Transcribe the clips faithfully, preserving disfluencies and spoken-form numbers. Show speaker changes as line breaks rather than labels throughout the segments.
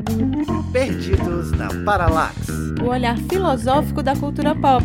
Perdidos na Paralax,
o olhar filosófico da cultura pop.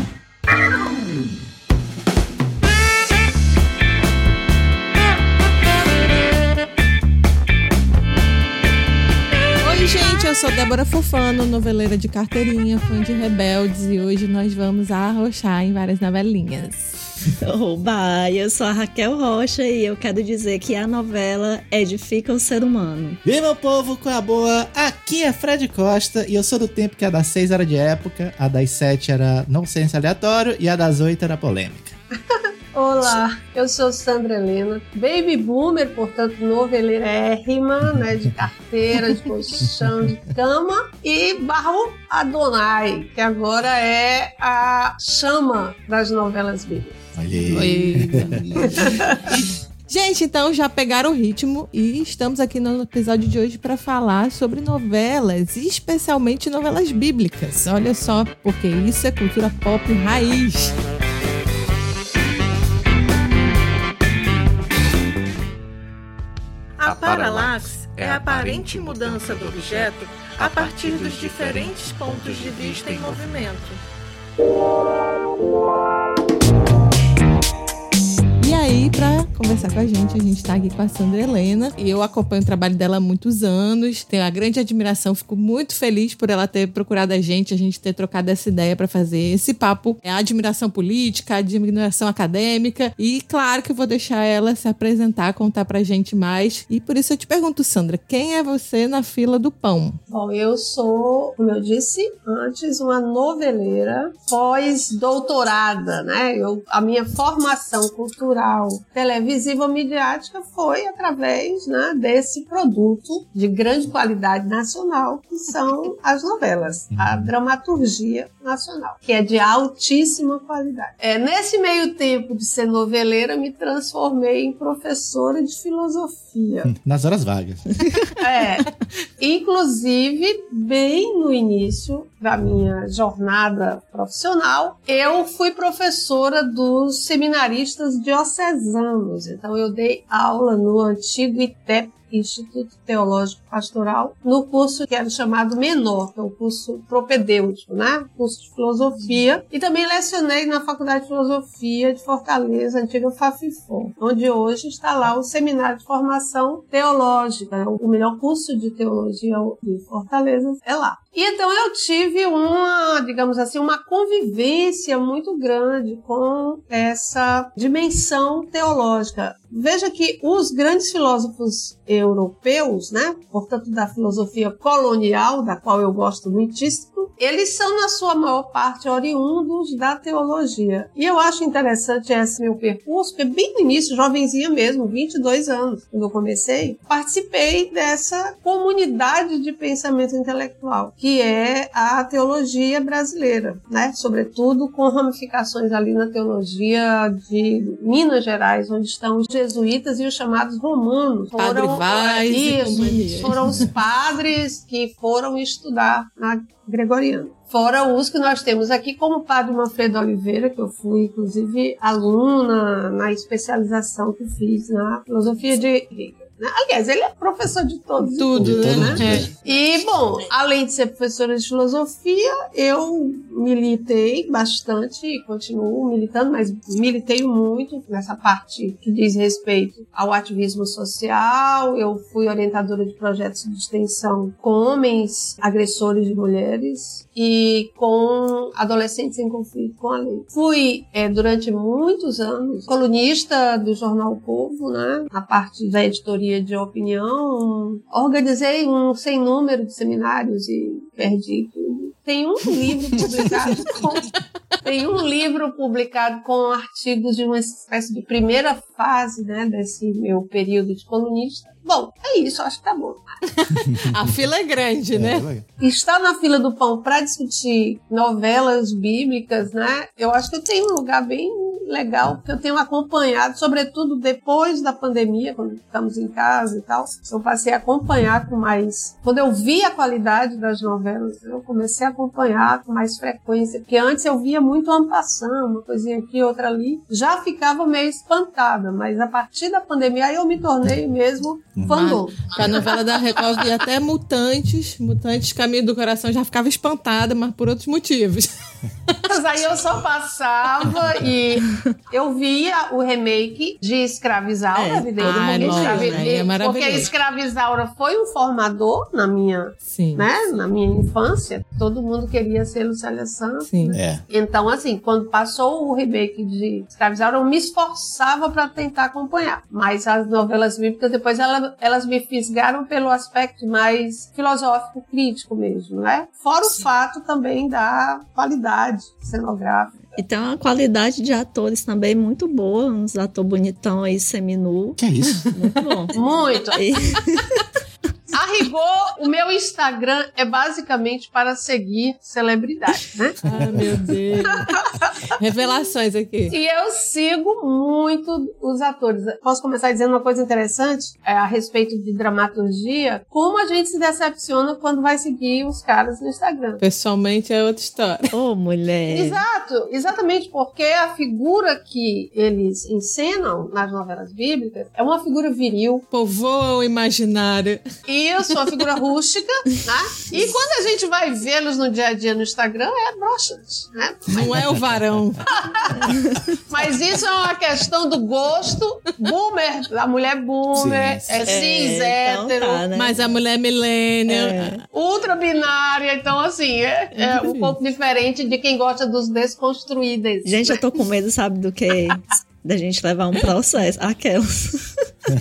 Oi, gente, eu sou Débora Fofano, noveleira de carteirinha, fã de Rebeldes, e hoje nós vamos arrochar em várias novelinhas.
Oba, eu sou a Raquel Rocha e eu quero dizer que a novela edifica o ser humano.
E aí, meu povo, qual é a boa? Aqui é Fred Costa e eu sou do tempo que a das seis era de época, a das sete era nonsense aleatório e a das oito era polêmica.
Olá, eu sou Sandra Helena, baby boomer, portanto noveleirérrima, né, de carteira, de colchão, de cama, e barro Adonai, que agora é a chama das novelas bíblicas.
Olha aí.
Oi. Gente, então já pegaram o ritmo e estamos aqui no episódio de hoje para falar sobre novelas, especialmente novelas bíblicas. Olha só, porque isso é cultura pop raiz.
A paralaxe é a aparente mudança do objeto a partir dos diferentes pontos de vista em movimento.
E aí, pra conversar com a gente, a gente tá aqui com a Sandra Helena. E eu acompanho o trabalho dela há muitos anos. Tenho uma grande admiração, fico muito feliz por ela ter procurado a gente, a gente ter trocado essa ideia pra fazer esse papo. É a admiração política, a admiração acadêmica. E claro que eu vou deixar ela se apresentar, contar pra gente mais. E por isso eu te pergunto, Sandra, quem é você na fila do pão?
Bom, eu sou, como eu disse antes, uma noveleira pós-doutorada, né? Eu, a minha formação cultural televisiva ou midiática foi através, né, desse produto de grande qualidade nacional que são as novelas, a dramaturgia nacional, que é de altíssima qualidade. É, nesse meio tempo de ser noveleira, me transformei em professora de filosofia.
Nas horas vagas.
É, inclusive, bem no início da minha jornada profissional, eu fui professora dos seminaristas diocesanos. Então, eu dei aula no antigo I T E P, Instituto Teológico Pastoral, no curso que era chamado Menor, que é o curso propedêutico, né? Curso de filosofia. E também lecionei na Faculdade de Filosofia de Fortaleza, antiga Fafifó, onde hoje está lá o Seminário de Formação Teológica. O melhor curso de teologia de Fortaleza é lá. E então eu tive uma, digamos assim, uma convivência muito grande com essa dimensão teológica. Veja que os grandes filósofos europeus, né, portanto da filosofia colonial, da qual eu gosto muitíssimo, eles são na sua maior parte oriundos da teologia. E eu acho interessante esse meu percurso, porque bem no início, jovenzinha mesmo, vinte e dois anos, quando eu comecei, participei dessa comunidade de pensamento intelectual, que é a teologia brasileira, né? Sobretudo com ramificações ali na teologia de Minas Gerais, onde estão os jesuítas e os chamados romanos.
Padre
foram,
Vaz
isso,
e
foram os padres que foram estudar na gregoriana. Fora os que nós temos aqui, como o padre Manfredo Oliveira, que eu fui, inclusive, aluna na especialização que fiz na filosofia de Hegel. Aliás, ele é professor de todos.
Tudo,
tudo
né?
né? É. E, bom, além de ser professora de filosofia, eu militei bastante e continuo militando, mas militei muito nessa parte que diz respeito ao ativismo social. Eu fui orientadora de projetos de extensão com homens agressores de mulheres e com adolescentes em conflito com a lei. Fui, é, durante muitos anos, colunista do jornal O Povo, né? Na parte da editoria de opinião, organizei um sem número de seminários e perdi tudo. Tem um livro publicado com, tem um livro publicado com artigos de uma espécie de primeira fase, né, desse meu período de colunista. Bom, é isso, acho que tá bom.
A fila é grande, né?
É, estar na fila do pão para discutir novelas bíblicas, né? Eu acho que eu tenho um lugar bem legal, porque eu tenho acompanhado, sobretudo depois da pandemia, quando estamos em casa e tal, eu passei a acompanhar com mais... Quando eu vi a qualidade das novelas, eu comecei a acompanhar com mais frequência, porque antes eu via muito muito ampassão, uma coisinha aqui, outra ali, já ficava meio espantada, mas a partir da pandemia aí eu me tornei mesmo fandom.
A novela da Record e até Mutantes, Mutantes Caminho do Coração já ficava espantada, mas por outros motivos.
Mas aí eu só passava e eu via o remake de Escravizaura,
é.
evidentemente.
Ai,
porque,
nossa,
Escravi...
é
porque Escravizaura foi um formador na minha,
Sim.
né, na minha infância. Todo mundo queria ser Lucélia Santos.
Sim.
É.
Então, assim, quando passou o remake de Escravizaura, eu me esforçava para tentar acompanhar. Mas as novelas bíblicas, depois elas, elas me fisgaram pelo aspecto mais filosófico, crítico mesmo, né? Fora Sim. o fato também da qualidade cenográfica.
E tem uma qualidade de atores também muito boa, uns atores bonitão aí, seminu.
Que é isso?
Muito bom.
Muito.
E...
A rigor, o meu Instagram é basicamente para seguir celebridades, né?
Ai, meu Deus. Revelações aqui.
E eu sigo muito os atores. Posso começar dizendo uma coisa interessante é, a respeito de dramaturgia? Como a gente se decepciona quando vai seguir os caras no Instagram.
Pessoalmente é outra história.
Ô, oh, mulher.
Exato. Exatamente porque a figura que eles encenam nas novelas bíblicas é uma figura viril.
Povoa o imaginário.
Isso, uma figura rústica, né? E quando a gente vai vê-los no dia a dia no Instagram, é broxante, né?
Não é o varão.
Mas isso é uma questão do gosto boomer, a mulher boomer, sim, sim. é cis, é, hétero. Então tá,
né? Mas a mulher millennial.
É. Ultra binária, então assim, é, é um pouco diferente de quem gosta dos desconstruídos.
Gente, eu tô com medo, sabe do que? Da gente levar um processo. Aquelas.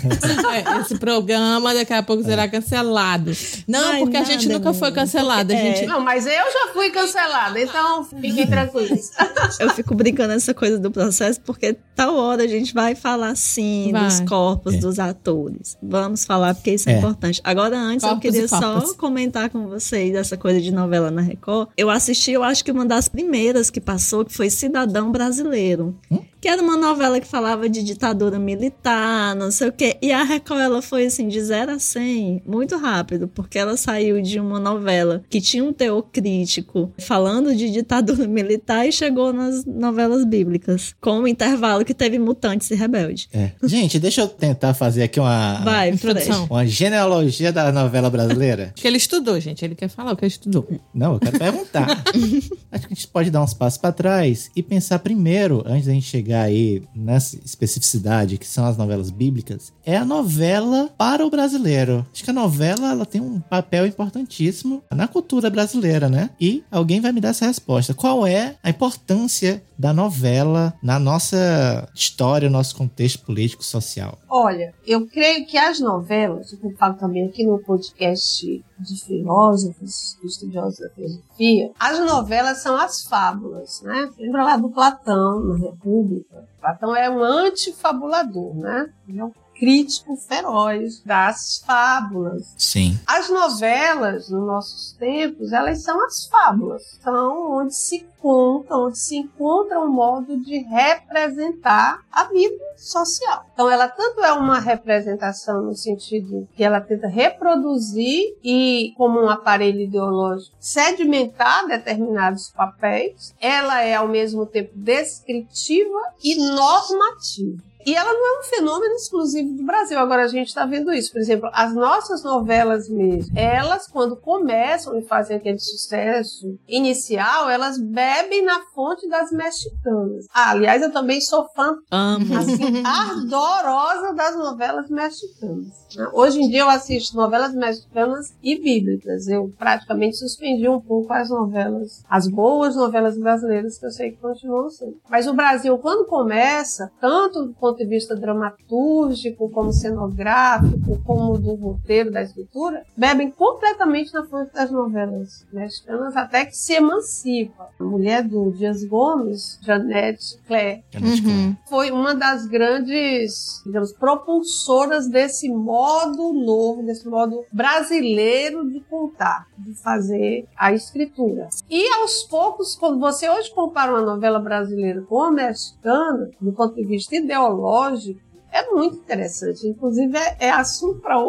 É, esse programa daqui a pouco será cancelado. Não,
Ai,
porque
nada,
a gente nunca foi cancelada.
Porque,
a gente...
é. Não, mas eu já fui cancelada, então fiquem tranquilos.
Eu fico brincando essa coisa do processo, porque tal hora a gente vai falar sim vai. dos corpos é. dos atores. Vamos falar, porque isso é, é. importante. Agora, antes, corpos eu queria só comentar com vocês essa coisa de novela na Record. Eu assisti, eu acho que uma das primeiras que passou, que foi Cidadão Brasileiro. Hum? Que era uma novela que falava de ditadura militar, não sei o quê. E a Record, ela foi assim, de zero a cem, muito rápido, porque ela saiu de uma novela que tinha um teor crítico, falando de ditadura militar, e chegou nas novelas bíblicas, com um intervalo que teve Mutantes e Rebelde.
É. Gente, deixa eu tentar fazer aqui uma...
Vai, introdução.
Uma genealogia da novela brasileira.
Que ele estudou, gente. Ele quer falar o que ele estudou.
Não, eu quero perguntar. Acho que a gente pode dar uns passos pra trás e pensar primeiro, antes da gente chegar aí nessa especificidade que são as novelas bíblicas, é a novela para o brasileiro. Acho que a novela, ela tem um papel importantíssimo na cultura brasileira, né? E alguém vai me dar essa resposta. Qual é a importância da novela na nossa história, no nosso contexto político social?
Olha, eu creio que as novelas, eu falo também aqui no podcast de filósofos, estudiosos da filosofia, as novelas são as fábulas, né? Lembra lá do Platão, na República? Platão é um antifabulador, né? Ele é um crítico feroz das fábulas.
Sim.
As novelas, nos nossos tempos, elas são as fábulas. São onde se conta, onde se encontra um modo de representar a vida social. Então, ela tanto é uma representação no sentido que ela tenta reproduzir e, como um aparelho ideológico, sedimentar determinados papéis. Ela é, ao mesmo tempo, descritiva e normativa. E ela não é um fenômeno exclusivo do Brasil. Agora a gente está vendo isso. Por exemplo, as nossas novelas mesmo, elas, quando começam e fazem aquele sucesso inicial, elas bebem na fonte das mexicanas. Ah, aliás, eu também sou fã
um.
assim, ardorosa das novelas mexicanas. Hoje em dia eu assisto novelas mexicanas e bíblicas. Eu praticamente suspendi um pouco as novelas, as boas novelas brasileiras, que eu sei que continuam sendo. Mas o Brasil, quando começa, tanto do ponto de vista dramatúrgico, como cenográfico, como do roteiro, da escritura, bebem completamente na fonte das novelas mexicanas, até que se emancipa. A mulher do Dias Gomes, Janete Claire,
uhum.
foi uma das grandes, digamos, propulsoras desse modo novo, desse modo brasileiro de contar, de fazer a escritura. E aos poucos, quando você hoje compara uma novela brasileira com a mexicana, do ponto de vista ideológico, é muito interessante. Inclusive, é, é assunto para outro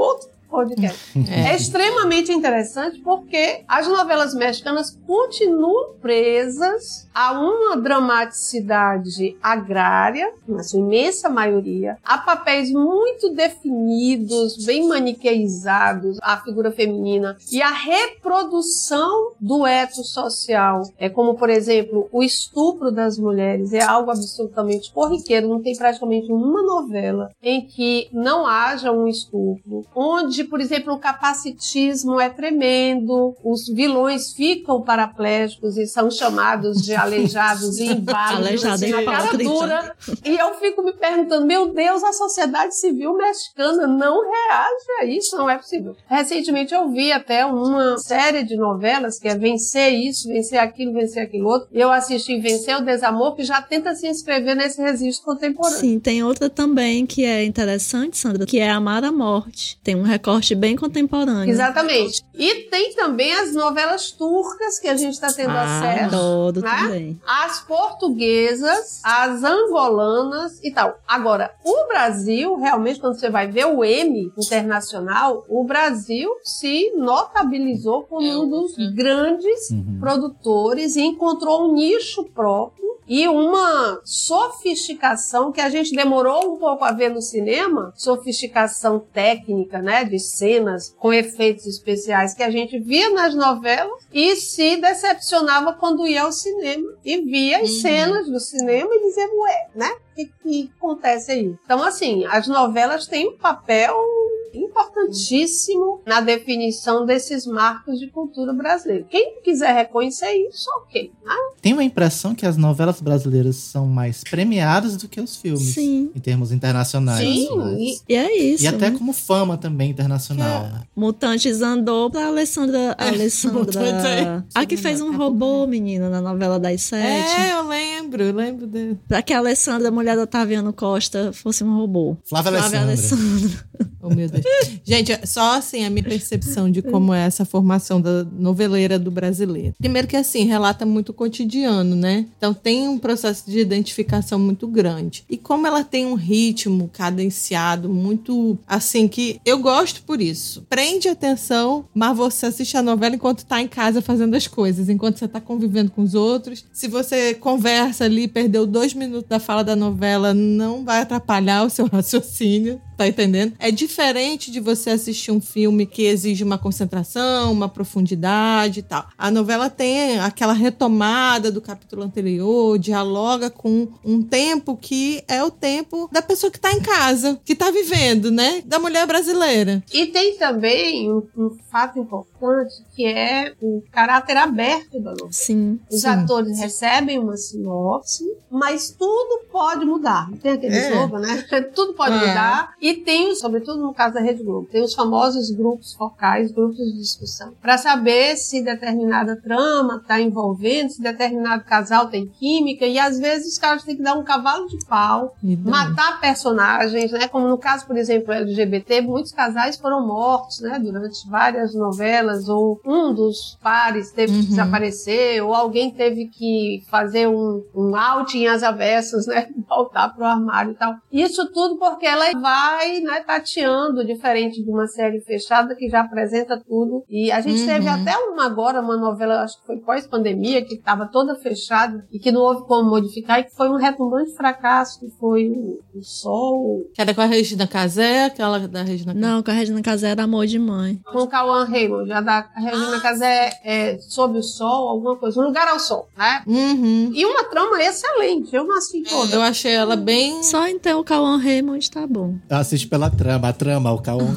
podcast. É. é extremamente interessante porque as novelas mexicanas continuam presas a uma dramaticidade agrária, na sua imensa maioria, a papéis muito definidos, bem maniqueizados, a figura feminina e a reprodução do eto social. É como, por exemplo, o estupro das mulheres é algo absolutamente corriqueiro, não tem praticamente uma novela em que não haja um estupro, onde, por exemplo, o capacitismo é tremendo, os vilões ficam paraplégicos e são chamados de aleijados e inválidos, assim, na cara dura. E eu fico me perguntando, meu Deus, a sociedade civil mexicana não reage a isso, não é possível. Recentemente eu vi até uma série de novelas que é Vencer Isso, Vencer Aquilo, Vencer Aquilo Outro. Eu assisti Vencer o Desamor, que já tenta se inscrever nesse registro contemporâneo.
Sim, tem outra também que é interessante, Sandra, que é Amar a Morte. Tem um recorte bem contemporâneo.
Exatamente. E tem também as novelas turcas que a gente está tendo ah, acesso.
Todo
né?
também.
As portuguesas, as angolanas e tal. Agora, o Brasil, realmente, quando você vai ver o Emmy internacional, o Brasil se notabilizou como um dos grandes uhum. produtores e encontrou um nicho próprio e uma sofisticação que a gente demorou um pouco a ver no cinema, sofisticação técnica, né, de cenas com efeitos especiais que a gente via nas novelas e se decepcionava quando ia ao cinema e via as uhum. cenas do cinema e dizia, ué, né, o que, que acontece aí? Então, assim, as novelas têm um papel importantíssimo na definição desses marcos de cultura brasileira. Quem quiser reconhecer isso, ok. Né?
Tenho a impressão que as novelas brasileiras são mais premiadas do que os filmes.
Sim.
Em termos internacionais.
Sim.
Mas...
E é isso.
E até né? como fama também internacional. É.
Mutantes andou pra Alessandra... É. Alessandra... A que fez um robô, menina, na novela das sete.
É, eu lembro, eu lembro dele.
Pra que a Alessandra, a mulher do Otaviano Costa, fosse um robô.
Flávia, Flávia Alessandra. Alessandra.
Oh, meu Deus. Gente, só assim a minha percepção de como é essa formação da noveleira do brasileiro. Primeiro que assim, relata muito o cotidiano, né? Então tem um processo de identificação muito grande. E como ela tem um ritmo cadenciado muito, assim, que eu gosto por isso. Prende atenção, mas você assiste a novela enquanto tá em casa fazendo as coisas, enquanto você tá convivendo com os outros. Se você conversa ali, perdeu dois minutos da fala da novela, não vai atrapalhar o seu raciocínio. Tá entendendo? É diferente de você assistir um filme que exige uma concentração, uma profundidade e tal. A novela tem aquela retomada do capítulo anterior, dialoga com um tempo que é o tempo da pessoa que tá em casa, que tá vivendo, né? Da mulher brasileira.
E tem também um, um fato importante que é o caráter aberto da novela.
Sim.
Os
sim,
atores
sim.
recebem uma sinopse, mas tudo pode mudar. Não tem aquele
é.
slogan, né? Tudo pode é. mudar. E tem, sobretudo no caso da Rede Globo, tem os famosos grupos focais, grupos de discussão, para saber se determinada trama está envolvendo, se determinado casal tem química, e às vezes os caras têm que dar um cavalo de pau, matar personagens, né? Como no caso, por exemplo, L G B T, muitos casais foram mortos, né? Durante várias novelas, ou um dos pares teve uhum. que desaparecer, ou alguém teve que fazer um, um outing às avessas, né? Voltar pro armário e tal. Isso tudo porque ela vai Vai, né, tateando, diferente de uma série fechada que já apresenta tudo. E a gente uhum. teve até uma agora, uma novela, acho que foi pós-pandemia, que estava toda fechada e que não houve como modificar, e que foi um retumbante fracasso, que foi o, o Sol.
Que era com a Regina Casé, aquela da Regina Casé.
Não, com a Regina Casé era Amor de Mãe.
Com o Cauã Raymond, já da Regina ah. Casé é, Sob o Sol, alguma coisa, Um Lugar ao Sol, né?
Uhum.
E uma trama excelente, eu não assisti toda.
Eu achei ela bem...
Só então o Cauã Raymond tá bom.
Assiste pela trama, a trama, o Cauã.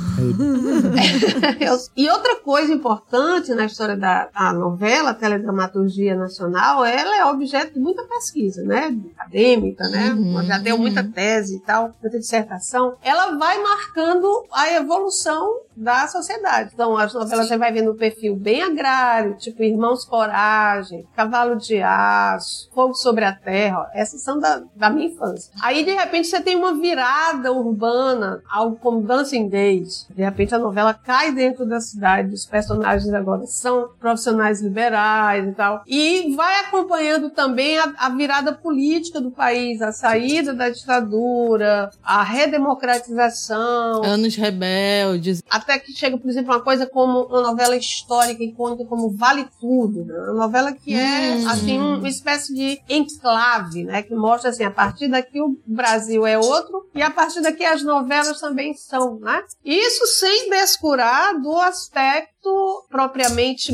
E outra coisa importante na história da a novela, a teledramaturgia nacional, ela é objeto de muita pesquisa, né? Acadêmica, né? Uhum, já deu muita uhum. tese e tal, muita dissertação. Ela vai marcando a evolução da sociedade. Então, as novelas você vai vendo um perfil bem agrário, tipo Irmãos Coragem, Cavalo de Aço, Fogo sobre a Terra, ó, essas são da, da minha infância. Aí, de repente, você tem uma virada urbana, algo como Dancing Days. De repente, a novela cai dentro da cidade, os personagens agora são profissionais liberais e tal. E vai acompanhando também a, a virada política do país, a saída da ditadura, a redemocratização.
Anos rebeldes.
A até que chega, por exemplo, uma coisa como uma novela histórica icônica como Vale Tudo, né? Uma novela que é, hum. assim, uma espécie de enclave, né? Que mostra, assim, a partir daqui o Brasil é outro e a partir daqui as novelas também são, né? Isso sem descurar do aspecto propriamente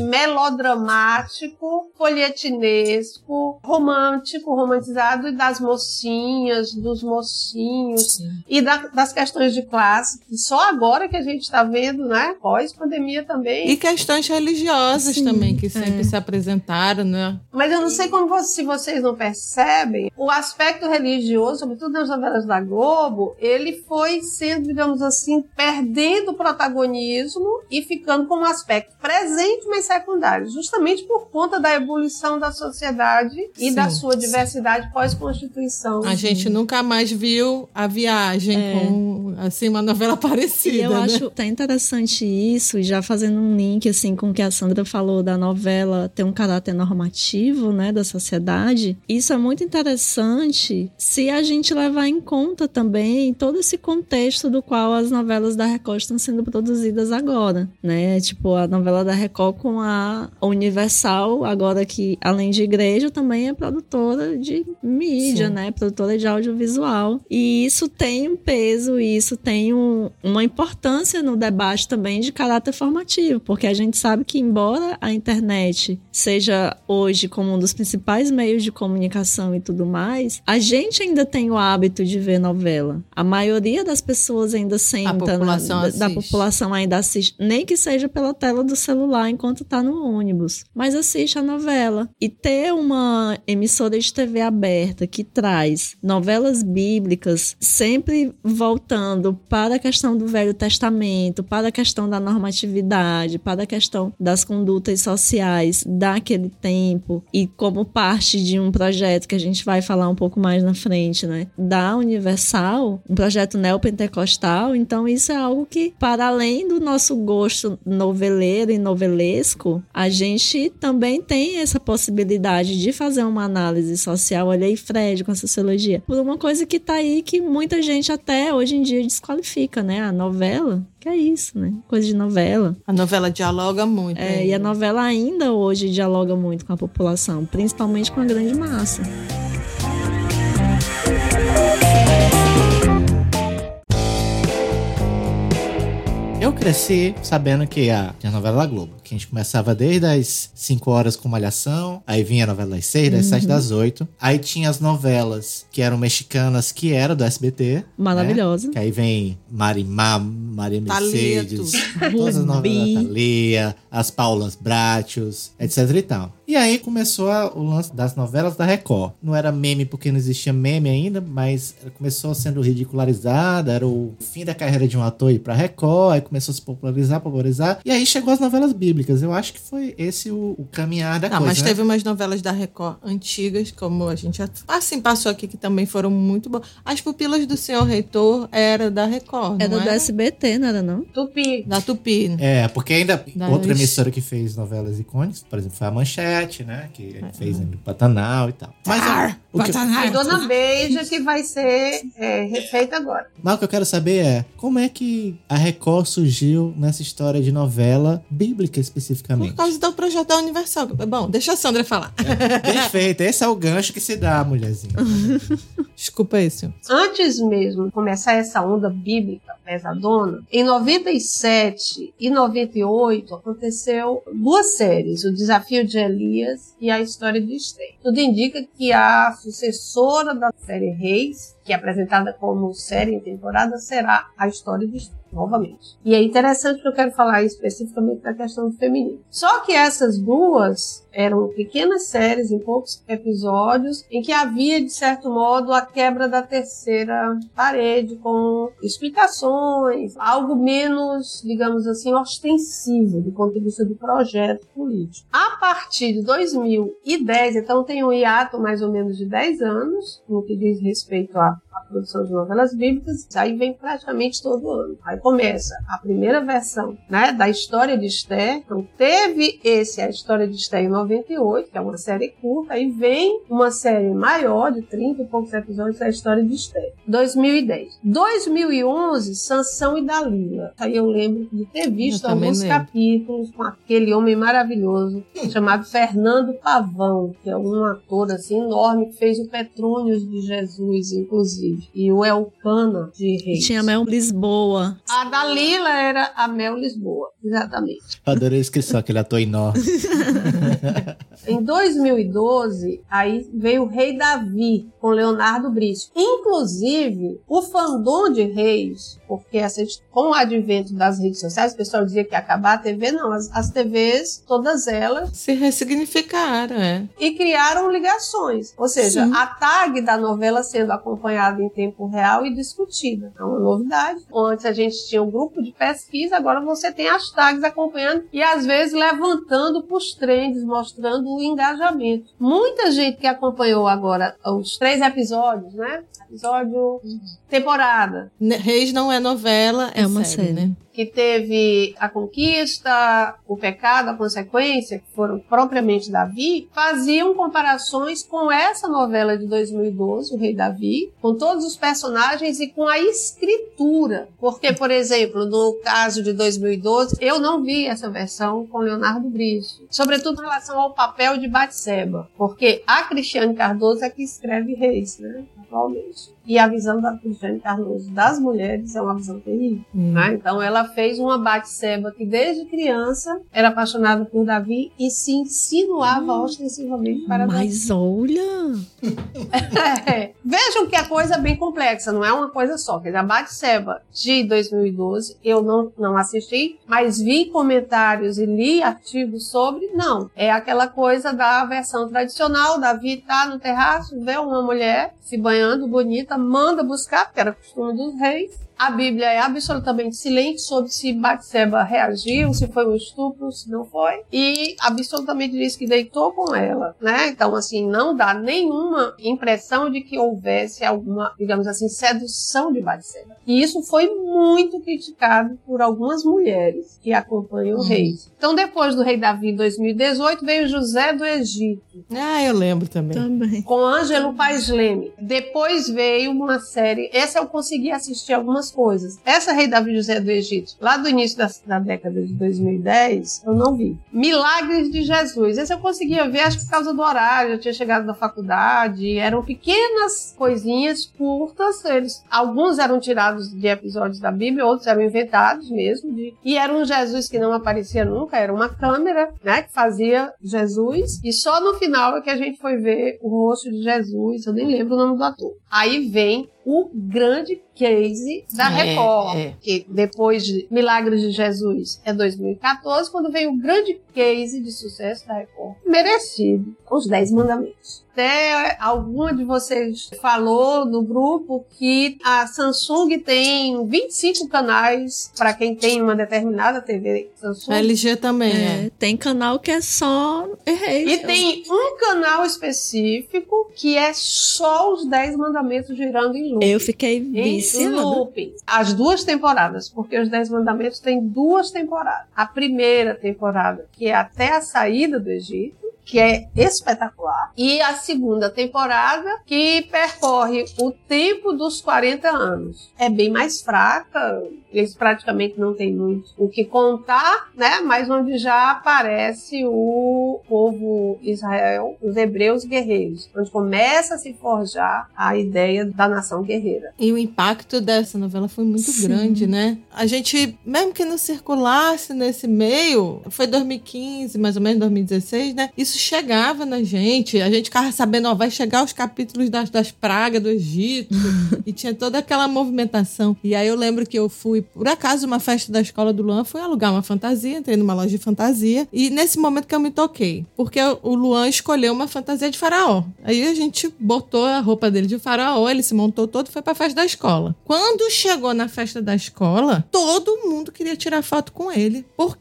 melodramático, folhetinesco, romântico, romantizado, e das mocinhas, dos mocinhos, sim, e da, das questões de classe, que só agora que a gente está vendo, né? Pós-pandemia também.
E questões religiosas, sim, também, que sempre é. se apresentaram, né?
Mas eu não sei como você, se vocês não percebem, o aspecto religioso, sobretudo nas novelas da Globo, ele foi sendo, digamos assim, perdendo protagonismo e ficando como um aspecto presente, mas secundário, justamente por conta da evolução da sociedade e sim, da sua diversidade sim. pós-constituição.
A gente nunca mais viu A Viagem é. com, assim, uma novela parecida.
E eu
né?
acho até interessante isso, e já fazendo um link, assim, com o que a Sandra falou da novela ter um caráter normativo, né, da sociedade. Isso é muito interessante se a gente levar em conta também todo esse contexto do qual as novelas da Record estão sendo produzidas agora, né? Tipo, a novela da Record com a Universal, agora que, além de igreja, também é produtora de mídia, sim, né? Produtora de audiovisual. E isso tem um peso, e isso tem um, uma importância no debate também de caráter formativo, porque a gente sabe que, embora a internet seja hoje como um dos principais meios de comunicação e tudo mais, a gente ainda tem o hábito de ver novela. A maioria das pessoas ainda senta,
população
na, da, da população ainda assiste, nem que seja pela tela do celular enquanto tá no ônibus, mas assiste a novela. E ter uma emissora de T V aberta que traz novelas bíblicas sempre voltando para a questão do Velho Testamento, para a questão da normatividade, para a questão das condutas sociais daquele tempo, e como parte de um projeto que a gente vai falar um pouco mais na frente, né, da Universal, um projeto neopentecostal. Então isso é algo que, para além do nosso gosto noveleiro e novelesco, a gente também tem essa possibilidade de fazer uma análise social. Olha aí, Fred, com a sociologia, por uma coisa que tá aí que muita gente até hoje em dia desqualifica, né, a novela. Que é isso, né? Coisa de novela.
A novela dialoga muito.
É, ainda. E a novela ainda hoje dialoga muito com a população, principalmente com a grande massa.
Eu cresci sabendo que a, a novela da Globo, que a gente começava desde as cinco horas com Malhação, aí vinha a novela das seis, das sete, das oito. Aí tinha as novelas que eram mexicanas, que eram do S B T.
Maravilhosa.
Né? Que aí vem Marimá, Maria Mercedes, todas as novelas da Thalia, as Paulas Brátios, etc e tal. E aí começou a, o lance das novelas da Record. Não era meme porque não existia meme ainda, mas começou sendo ridicularizada, era o fim da carreira de um ator ir pra Record, aí começou a se popularizar, popularizar, e aí chegou as novelas bíblicas. Eu acho que foi esse o, o caminhar da
não,
coisa,
mas
né?
teve umas novelas da Record antigas, como a gente já assim passou aqui, que também foram muito boas. As Pupilas do Senhor Reitor era da Record,
era
não
do
era?
S B T, não era não?
Tupi.
Da Tupi.
É, porque ainda
da
outra
Ix...
emissora que fez novelas icônicas, por exemplo, foi a Manchete, né? Que é. fez no Pantanal e tal. Mas
ah,
o que...
E Dona Beija, que vai ser é, refeita agora.
Mas o que eu quero saber é, como é que a Record surgiu nessa história de novela bíblica especificamente?
Por causa do projeto da Universal. Bom, deixa a Sandra falar.
É, perfeito, esse é o gancho que se dá, mulherzinha.
Desculpa aí, senhor.
Antes mesmo de começar essa onda bíblica pesadona, em noventa e sete e noventa e oito aconteceu duas séries, O Desafio de Elias e A História de Esther. Tudo indica que a sucessora da série Reis, que é apresentada como série em temporada, será A História de Esther, novamente. E é interessante porque eu quero falar especificamente da questão do feminino. Só que essas duas eram pequenas séries em poucos episódios em que havia, de certo modo, a quebra da terceira parede com explicações, algo menos, digamos assim, ostensivo do ponto de vista do projeto político. A partir de dois mil e dez, então tem um hiato mais ou menos de dez anos no que diz respeito à a produção de novelas bíblicas, aí vem praticamente todo ano. Aí começa a primeira versão, né, da História de Esther. Então teve esse, a História de Esther em noventa e oito, que é uma série curta, aí vem uma série maior, de trinta e poucos episódios, da História de Esther. dois mil e dez. dois mil e onze, Sansão e Dalila. Aí eu lembro de ter visto alguns lembro. capítulos com aquele homem maravilhoso chamado Fernando Pavão, que é um ator assim enorme que fez o Petrônios de Jesus, inclusive, e o Elcana de Reis.
Tinha a Mel Lisboa.
A Dalila era a Mel Lisboa, exatamente.
Adorei a inscrição, aquele ator enorme.
Em dois mil e doze, aí veio o Rei Davi, com Leonardo Brício. Inclusive, o fandom de Reis, porque essa, com o advento das redes sociais, o pessoal dizia que ia acabar a T V, não, as, as T Vs, todas elas...
se ressignificaram, é.
E criaram ligações. Ou seja, Sim. a tag da novela sendo acompanhada em tempo real e discutida. É uma novidade. Antes a gente tinha um grupo de pesquisa, agora você tem as tags acompanhando e às vezes levantando pros trends, mostrando o engajamento. Muita gente que acompanhou agora os três episódios, né? Episódio, temporada.
Reis não é novela, é, é uma série, série, né?
Que teve a conquista, o pecado, a consequência, que foram propriamente Davi, faziam comparações com essa novela de dois mil e doze, o Rei Davi, com todos os personagens e com a escritura. Porque, por exemplo, no caso de dois mil e doze, eu não vi essa versão com Leonardo Brício, sobretudo em relação ao papel de Batseba, porque a Cristiane Cardoso é que escreve Reis, né? Atualmente. E a visão da Cristiane Cardoso das mulheres é uma visão terrível. Hum. Né? Então ela fez uma Batseba que desde criança era apaixonada por Davi e se insinuava hum. ostensivamente para Davi.
Mas olha!
é. Vejam que a coisa é bem complexa, não é uma coisa só. Quer dizer, a Batseba de dois mil e doze eu não, não assisti, mas vi comentários e li artigos sobre. Não, é aquela coisa da versão tradicional. Davi tá no terraço, vê uma mulher se banhando bonita, manda buscar, porque era costume dos reis. A Bíblia é absolutamente silente sobre se Batseba reagiu, se foi um estupro, se não foi. E absolutamente diz que deitou com ela, né? Então, assim, não dá nenhuma impressão de que houvesse alguma, digamos assim, sedução de Batseba. E isso foi muito criticado por algumas mulheres que acompanham uhum. o rei. Então, depois do Rei Davi, em dois mil e dezoito, veio José do Egito.
Ah, eu lembro também.
também.
Com Ângelo Paes Leme. Depois veio uma série, essa eu consegui assistir algumas coisas. Essa Rei Davi José do Egito, lá do início da, da década de dois mil e dez, eu não vi. Milagres de Jesus. Esse eu conseguia ver, acho que por causa do horário, eu tinha chegado da faculdade, eram pequenas coisinhas curtas, eles, alguns eram tirados de episódios da Bíblia, outros eram inventados mesmo, de, e era um Jesus que não aparecia nunca, era uma câmera, né, que fazia Jesus, e só no final é que a gente foi ver o rosto de Jesus, eu nem lembro o nome do ator. Aí vem o grande case da é, Record, é. que depois de Milagres de Jesus é dois mil e quatorze, quando vem o grande case de sucesso da Record, merecido, os Dez Mandamentos. Até alguma de vocês falou no grupo que a Samsung tem vinte e cinco canais para quem tem uma determinada T V Samsung.
A L G também, é.
é. Tem canal que é só Reis.
E tem um canal específico que é só os Dez Mandamentos girando em looping.
Eu fiquei viciada.
Em looping. As duas temporadas, porque os Dez Mandamentos têm duas temporadas. A primeira temporada, que é até a saída do Egito, que é espetacular, e a segunda temporada, que percorre o tempo dos quarenta anos. É bem mais fraca, eles praticamente não têm muito o que contar, né? Mas onde já aparece o povo Israel, os hebreus guerreiros, onde começa a se forjar a ideia da nação guerreira.
E o impacto dessa novela foi muito Sim. grande, né? A gente, mesmo que não circulasse nesse meio, foi dois mil e quinze, mais ou menos dois mil e dezesseis, né? Isso chegava na gente, a gente ficava sabendo, ó, vai chegar os capítulos das, das pragas do Egito, e tinha toda aquela movimentação. E aí eu lembro que eu fui, por acaso, uma festa da escola do Luan, fui alugar uma fantasia, entrei numa loja de fantasia, e nesse momento que eu me toquei, porque o Luan escolheu uma fantasia de faraó. Aí a gente botou a roupa dele de faraó, ele se montou todo e foi pra festa da escola. Quando chegou na festa da escola, todo mundo queria tirar foto com ele, porque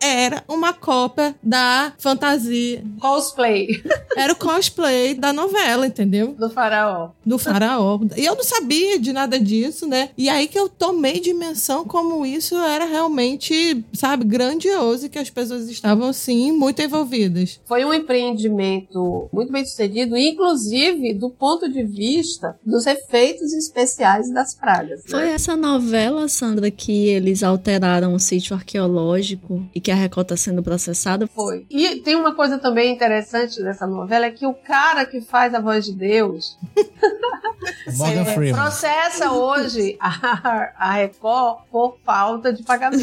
era uma cópia da fantasia.
Cosplay.
Era o cosplay da novela, entendeu?
Do faraó.
Do faraó. E eu não sabia de nada disso, né? E aí que eu tomei dimensão como isso era realmente, sabe, grandioso e que as pessoas estavam, sim, muito envolvidas.
Foi um empreendimento muito bem sucedido, inclusive do ponto de vista dos efeitos especiais das pragas. Né?
Foi essa novela, Sandra, que eles alteraram o sítio arqueológico e que a Record está sendo processada?
Foi. E tem uma coisa também interessante dessa novela, é que o cara que faz a voz de Deus
Morgan
é,
Freeman
processa hoje a, a Record por falta de pagamento.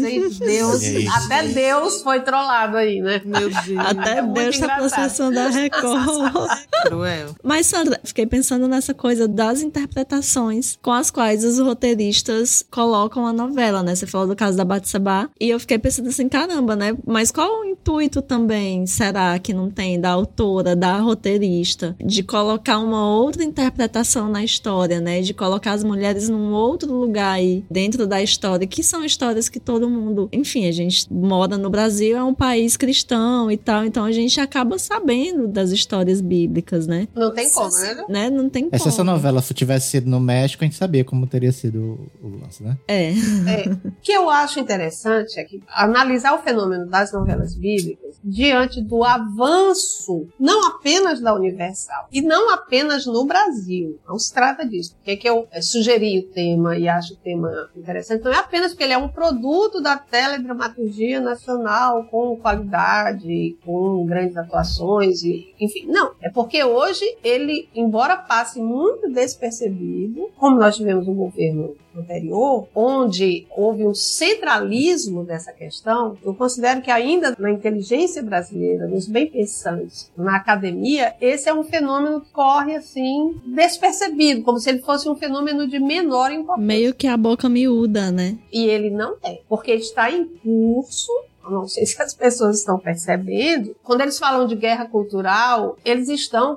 Deus,
é
até Deus foi trollado aí, né?
Meu Deus.
Até
É
Deus está processando a Record.
Cruel.
Mas, Sandra, fiquei pensando nessa coisa das interpretações com as quais os roteiristas colocam a novela, né? Você falou do caso da Batseba, e eu fiquei pensando assim, caramba, né? Mas qual o intuito também, será que não tem, da autora, da roteirista, de colocar uma outra interpretação na história, né? De colocar as mulheres num outro lugar aí, dentro da história, que são histórias que todo mundo... Enfim, a gente mora no Brasil, é um país cristão e tal, então a gente acaba sabendo das histórias bíblicas, né?
Não tem como, né?
né? Não tem como.
Se essa novela tivesse sido no México, a gente sabia como teria sido o lance, né?
É.
É. O que eu acho interessante é que analisar o fenômeno das novelas bíblicas diante do avanço, não apenas da Universal, e não apenas no Brasil. Não se trata disso. Porque é que eu sugeri o tema e acho o tema interessante. Não é apenas porque ele é um produto da teledramaturgia nacional com qualidade, com grandes atuações, e, enfim. Não. É porque hoje ele, embora passe muito despercebido, como nós tivemos um governo anterior, onde houve um centralismo dessa questão, eu considero que ainda na inteligência brasileira, nos bem-pensantes, na academia, esse é um fenômeno que corre assim, despercebido, como se ele fosse um fenômeno de menor importância.
Meio que a boca miúda, né?
E ele não é, porque está em curso. Não sei se as pessoas estão percebendo. Quando eles falam de guerra cultural, eles estão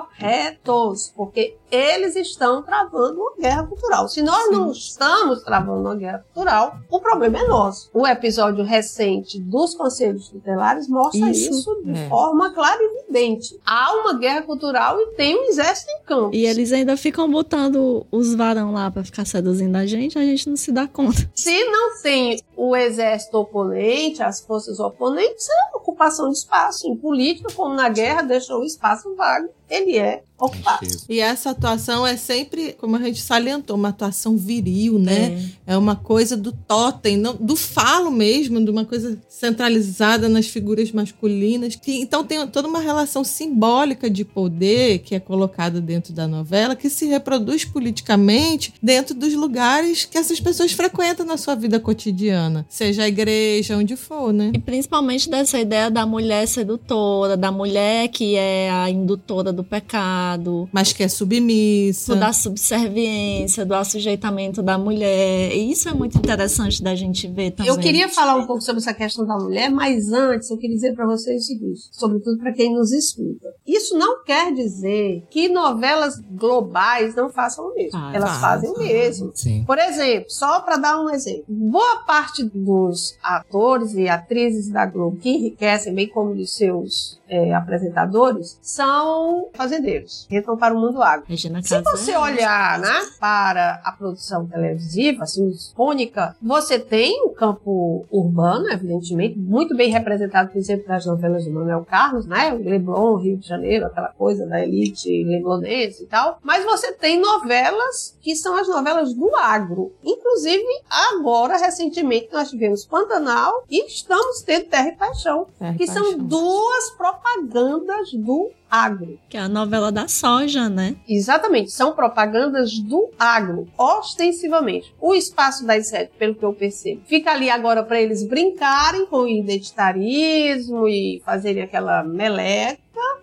corretos, porque eles estão travando uma guerra cultural. Se nós Sim. não estamos travando uma guerra cultural, o problema é nosso. O episódio recente dos Conselhos Tutelares mostra isso, isso de é. forma clara e evidente. Há uma guerra cultural e tem um exército em campo.
E eles ainda ficam botando os varão lá pra ficar seduzindo a gente, a gente não se dá conta.
Se não tem o exército oponente, as forças oponentes, é ocupação de espaço. Em política, como na guerra, deixou o espaço vago. Ele é ocupado.
E essa atuação é sempre, como a gente salientou, uma atuação viril, né? É, é uma coisa do totem, não, do falo mesmo, de uma coisa centralizada nas figuras masculinas. Que, então tem toda uma relação simbólica de poder que é colocada dentro da novela, que se reproduz politicamente dentro dos lugares que essas pessoas frequentam na sua vida cotidiana. Seja a igreja, onde for, né?
E principalmente dessa ideia da mulher sedutora, da mulher que é a indutora do pecado.
Mas que é submissa.
Da subserviência, do assujeitamento da mulher. E isso é muito interessante da gente ver também.
Eu queria falar um pouco sobre essa questão da mulher, mas antes eu queria dizer para vocês o seguinte, sobretudo para quem nos escuta. Isso não quer dizer que novelas globais não façam o mesmo. Ah, Elas faz, fazem o mesmo.
Sim.
Por exemplo, só para dar um exemplo. Boa parte dos atores e atrizes da Globo que enriquecem, bem como dos seus é, apresentadores, são fazendeiros. Entram para o mundo agro.
Regina
Se você olhar, né, para a produção televisiva, assim, cônica, você tem o campo urbano, evidentemente, muito bem representado, por exemplo, nas novelas do Manuel Carlos, né? O Leblon, Rio de Janeiro, aquela coisa da elite leblonense e tal. Mas você tem novelas que são as novelas do agro. Inclusive, agora, recentemente, nós tivemos Pantanal e estamos tendo Terra e Paixão,
Terra
que
e
são
Paixão.
duas propagandas do agro.
Que é a novela da soja, né?
Exatamente, são propagandas do agro, ostensivamente. O Espaço das Sete, pelo que eu percebo, fica ali agora para eles brincarem com o identitarismo e fazerem aquela meleca.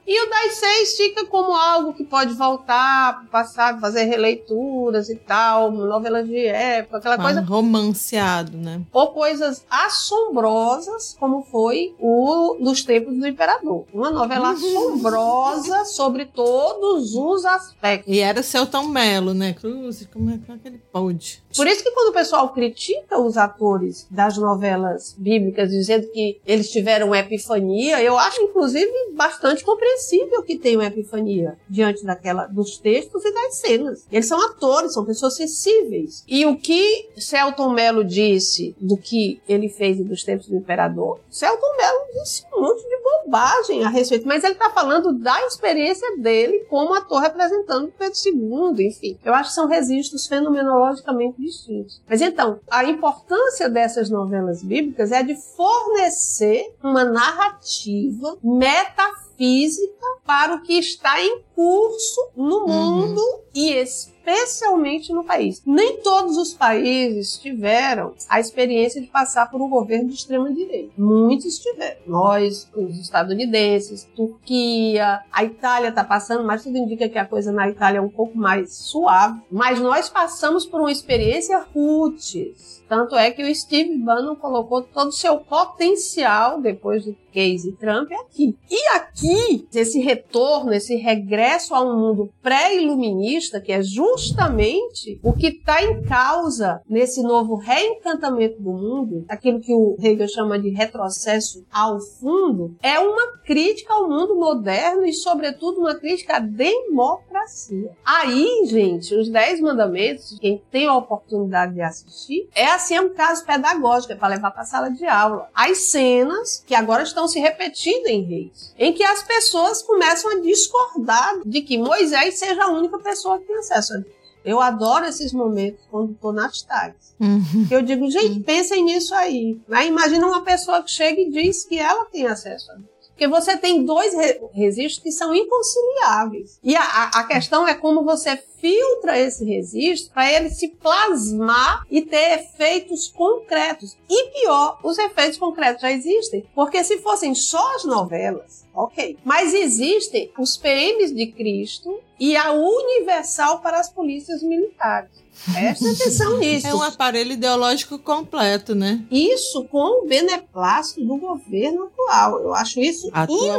E o das seis fica como algo que pode voltar pro passado, fazer releituras e tal, novelas de época, aquela ah, coisa...
romanceado, né?
Ou coisas assombrosas, como foi o dos Tempos do Imperador. Uma novela assombrosa sobre todos os aspectos.
E era Selton Mello, né? Cruz, como é, como é que ele pode?
Por isso que quando o pessoal critica os atores das novelas bíblicas, dizendo que eles tiveram epifania, eu acho, inclusive, bastante compreensível que tenham epifania diante daquela, dos textos e das cenas. Eles são atores, são pessoas sensíveis. E o que Selton Mello disse do que ele fez dos Tempos do Imperador, Selton Mello disse um monte de bobagem a respeito, mas ele está falando da experiência dele como ator representando Pedro segundo, enfim. Eu acho que são registros fenomenologicamente distintos. Mas então, a importância dessas novelas bíblicas é de fornecer uma narrativa metafísica para o que está em curso no mundo uhum. e especialmente no país. Nem todos os países tiveram a experiência de passar por um governo de extrema-direita. Muitos tiveram. Nós, os estadunidenses, Turquia, a Itália está passando, mas tudo indica que a coisa na Itália é um pouco mais suave. Mas nós passamos por uma experiência roots. Tanto é que o Steve Bannon colocou todo o seu potencial, depois do case Trump, aqui. E aqui, esse retorno, esse regresso a um mundo pré-iluminista, que é justamente o que está em causa nesse novo reencantamento do mundo, aquilo que o Hegel chama de retrocesso ao fundo, é uma crítica ao mundo moderno e, sobretudo, uma crítica à democracia. Aí, gente, os Dez Mandamentos, quem tem a oportunidade de assistir, é assim, é um caso pedagógico, é para levar para a sala de aula. As cenas que agora estão se repetindo em Reis, em que as pessoas começam a discordar de que Moisés seja a única pessoa que tem acesso a Deus. Eu adoro esses momentos quando estou nas tags. Uhum. Eu digo, gente, pensem nisso aí. Né? Imagina uma pessoa que chega e diz que ela tem acesso a Deus. Porque você tem dois re- registros que são inconciliáveis. E a, a, a questão é como você filtra esse registro para ele se plasmar e ter efeitos concretos. E pior, os efeitos concretos já existem. Porque se fossem só as novelas, ok. Mas existem os P Ms de Cristo e a Universal para as polícias militares. Presta atenção nisso.
É um aparelho ideológico completo, né?
Isso com o beneplácito do governo atual. Eu acho isso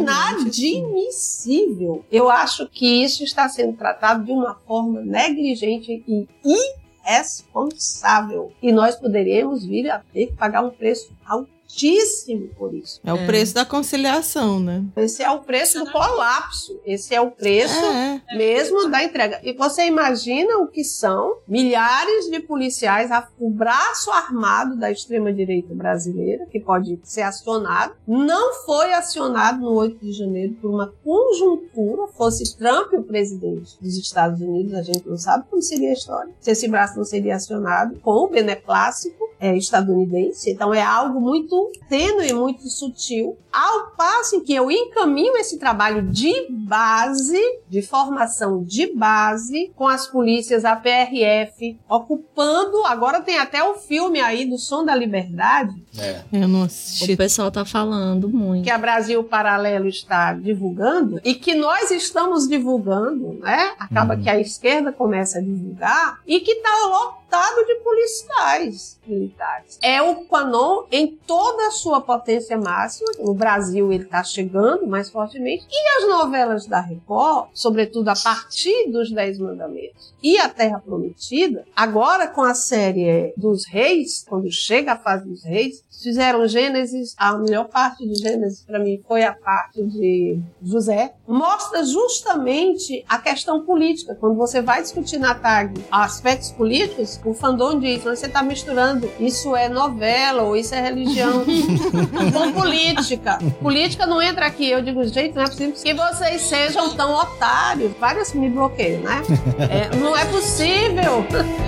inadmissível. Eu acho que isso está sendo tratado de uma forma negligente e irresponsável. E nós poderíamos vir a ter que pagar um preço altíssimo por isso.
É o é. preço da conciliação, né?
Esse é o preço do colapso. Esse é o preço é. mesmo da entrega. E você imagina o que são milhares de policiais, o braço armado da extrema-direita brasileira, que pode ser acionado, não foi acionado no oito de janeiro por uma conjuntura, fosse Trump o presidente dos Estados Unidos, a gente não sabe como seria a história, se esse braço não seria acionado com o beneplácito é, estadunidense. Então é algo muito tênue e muito sutil, ao passo em que eu encaminho esse trabalho de base, de formação de base, com as polícias, a P R F, ocupando, agora tem até o filme aí do Som da Liberdade.
É. Eu não assisti.
O pessoal tá falando muito.
Que a Brasil Paralelo está divulgando, e que nós estamos divulgando, né? Acaba uhum. que a esquerda começa a divulgar, e que tá lotado de policiais militares. É o Quanon em toda a sua potência máxima. No Brasil ele está chegando mais fortemente. E as novelas da Record, sobretudo a partir dos Dez Mandamentos e a Terra Prometida, agora com a série dos Reis, quando chega a fase dos Reis, fizeram Gênesis, a melhor parte de Gênesis para mim foi a parte de José, mostra justamente a questão política. Quando você vai discutir na tag aspectos políticos, o fandom diz, você está misturando, isso é novela ou isso é religião com política. Política não entra aqui. Eu digo, gente, não é possível que vocês sejam tão otários. Várias me bloqueiam, né? É, não é possível.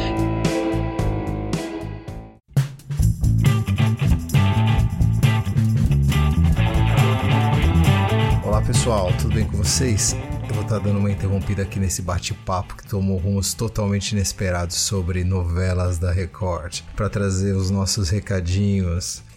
Olá pessoal, tudo bem com vocês? Eu vou estar dando uma interrompida aqui nesse bate-papo que tomou rumos totalmente inesperados sobre novelas da Record, para trazer os nossos recadinhos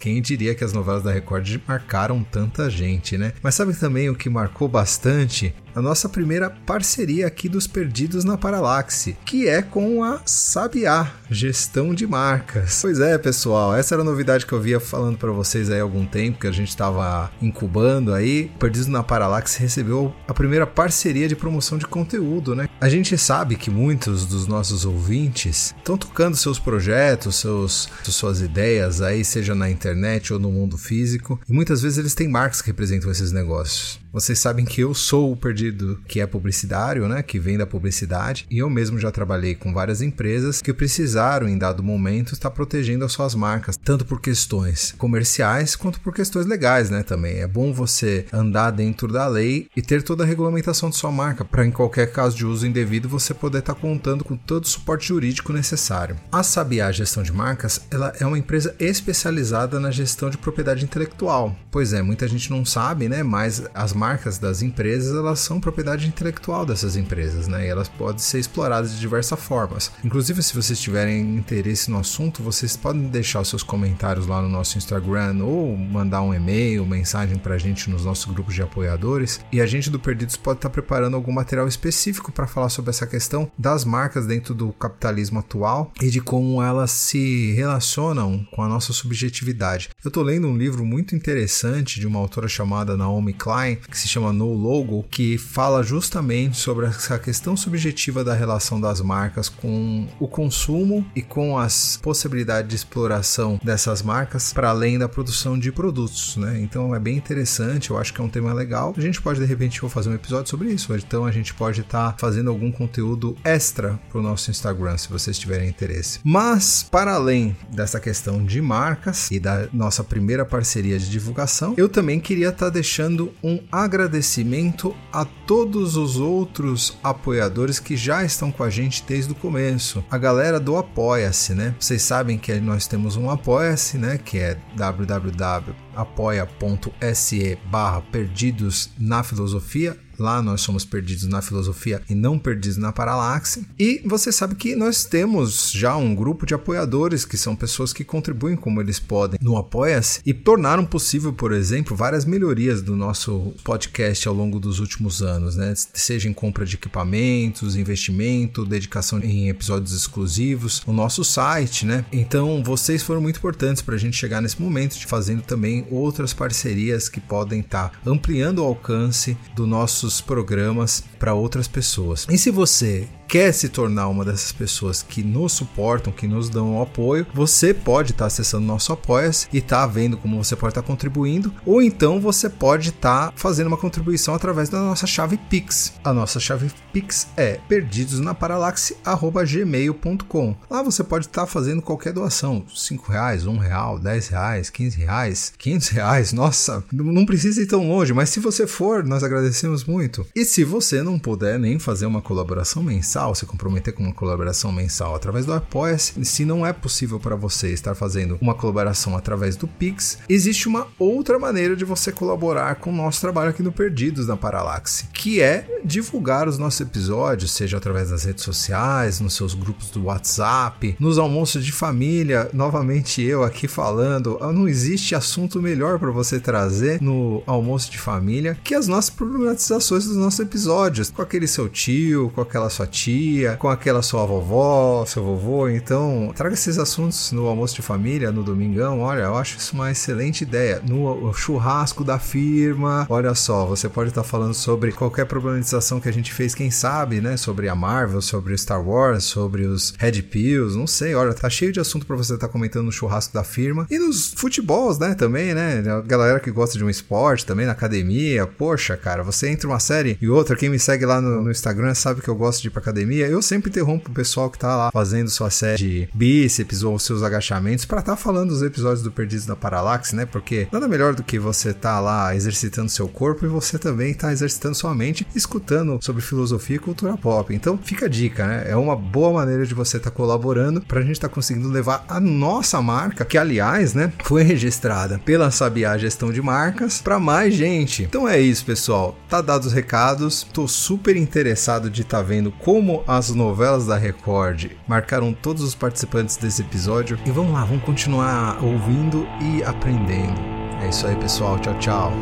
Quem diria que as novelas da Record marcaram tanta gente, né? Mas sabe também o que marcou bastante? A nossa primeira parceria aqui dos Perdidos na Paralaxe, que é com a Sabiá, gestão de marcas. Pois é, pessoal, essa era a novidade que eu via falando para vocês aí há algum tempo, que a gente estava incubando aí. Perdidos na Paralaxe recebeu a primeira parceria de promoção de conteúdo, né? A gente sabe que muitos dos nossos ouvintes estão tocando seus projetos, seus, suas ideias aí, seja na internet ou no mundo físico, e muitas vezes eles têm marcas que representam esses negócios. Vocês sabem que eu sou o Perdido, que é publicitário, né? Que vem da publicidade, e eu mesmo já trabalhei com várias empresas que precisaram, em dado momento, estar protegendo as suas marcas, tanto por questões comerciais quanto por questões legais, né? Também é bom você andar dentro da lei e ter toda a regulamentação de sua marca, para em qualquer caso de uso indevido você poder estar contando com todo o suporte jurídico necessário. A Sabiá Gestão de Marcas, ela é uma empresa especializada na gestão de propriedade intelectual. Pois é, muita gente não sabe, né? Mas as marcas das empresas, elas são propriedade intelectual dessas empresas, né? E elas podem ser exploradas de diversas formas. Inclusive, se vocês tiverem interesse no assunto, vocês podem deixar os seus comentários lá no nosso Instagram ou mandar um e-mail, mensagem pra gente nos nossos grupos de apoiadores, e a gente do Perdidos pode estar preparando algum material específico para falar sobre essa questão das marcas dentro do capitalismo atual e de como elas se relacionam com a nossa subjetividade. Eu tô lendo um livro muito interessante de uma autora chamada Naomi Klein, que se chama No Logo, que fala justamente sobre essa questão subjetiva da relação das marcas com o consumo e com as possibilidades de exploração dessas marcas para além da produção de produtos, né? Então é bem interessante, eu acho que é um tema legal. A gente pode, de repente, vou fazer um episódio sobre isso, então a gente pode estar tá fazendo algum conteúdo extra para o nosso Instagram, se vocês tiverem interesse. Mas, para além dessa questão de marcas e da nossa primeira parceria de divulgação, eu também queria estar tá deixando um agradecimento a todos os outros apoiadores que já estão com a gente desde o começo. A galera do Apoia-se, né? Vocês sabem que nós temos um Apoia-se, né? Que é w w w ponto apoia ponto se barra perdidos na filosofia. Lá nós somos perdidos na filosofia e não perdidos na paralaxe. E você sabe que nós temos já um grupo de apoiadores, que são pessoas que contribuem como eles podem no Apoia-se e tornaram possível, por exemplo, várias melhorias do nosso podcast ao longo dos últimos anos, né? Seja em compra de equipamentos, investimento, dedicação em episódios exclusivos, o nosso site, né? Então vocês foram muito importantes para a gente chegar nesse momento, de fazendo também outras parcerias que podem estar tá ampliando o alcance do nossos programas para outras pessoas. E se você quer se tornar uma dessas pessoas que nos suportam, que nos dão o apoio, você pode estar tá acessando nosso Apoia-se e tá vendo como você pode estar tá contribuindo, ou então você pode estar tá fazendo uma contribuição através da nossa chave Pix. A nossa chave Pix é perdidos na paralaxe arroba gmail ponto com. Lá você pode estar tá fazendo qualquer doação, cinco reais, um real, dez reais, quinze reais, quinhentos reais, nossa, não precisa ir tão longe, mas se você for, nós agradecemos muito. E se você não puder nem fazer uma colaboração mensal, se comprometer com uma colaboração mensal através do Apoia-se, se não é possível para você estar fazendo uma colaboração através do Pix, existe uma outra maneira de você colaborar com o nosso trabalho aqui no Perdidos na Paralaxe, que é divulgar os nossos episódios, seja através das redes sociais, nos seus grupos do WhatsApp, nos almoços de família. Novamente eu aqui falando, não existe assunto melhor para você trazer no almoço de família que as nossas problematizações dos nossos episódios, com aquele seu tio, com aquela sua tia, com aquela sua vovó, seu vovô. Então traga esses assuntos no almoço de família, no domingão. Olha, eu acho isso uma excelente ideia. No churrasco da firma, olha só, você pode estar falando sobre qualquer problematização que a gente fez, quem sabe, né, sobre a Marvel, sobre Star Wars, sobre os Red Pills, não sei, olha, tá cheio de assunto pra você estar comentando no churrasco da firma. E nos futebols, né, também, né, a galera que gosta de um esporte também, na academia. Poxa, cara, você entra uma série e outra, quem me segue lá no, no Instagram sabe que eu gosto de ir pra academia. Eu sempre interrompo o pessoal que tá lá fazendo sua série de bíceps ou seus agachamentos pra tá falando dos episódios do Perdidos na Paralaxe, né? Porque nada melhor do que você tá lá exercitando seu corpo e você também tá exercitando sua mente, escutando sobre filosofia e cultura pop. Então fica a dica, né? É uma boa maneira de você tá colaborando pra gente tá conseguindo levar a nossa marca, que aliás, né, foi registrada pela Sabiá Gestão de Marcas, pra mais gente. Então é isso, pessoal. Tá dado os recados. Tô super interessado de tá vendo como como as novelas da Record marcaram todos os participantes desse episódio. E vamos lá, vamos continuar ouvindo e aprendendo. É isso aí, pessoal. Tchau, tchau.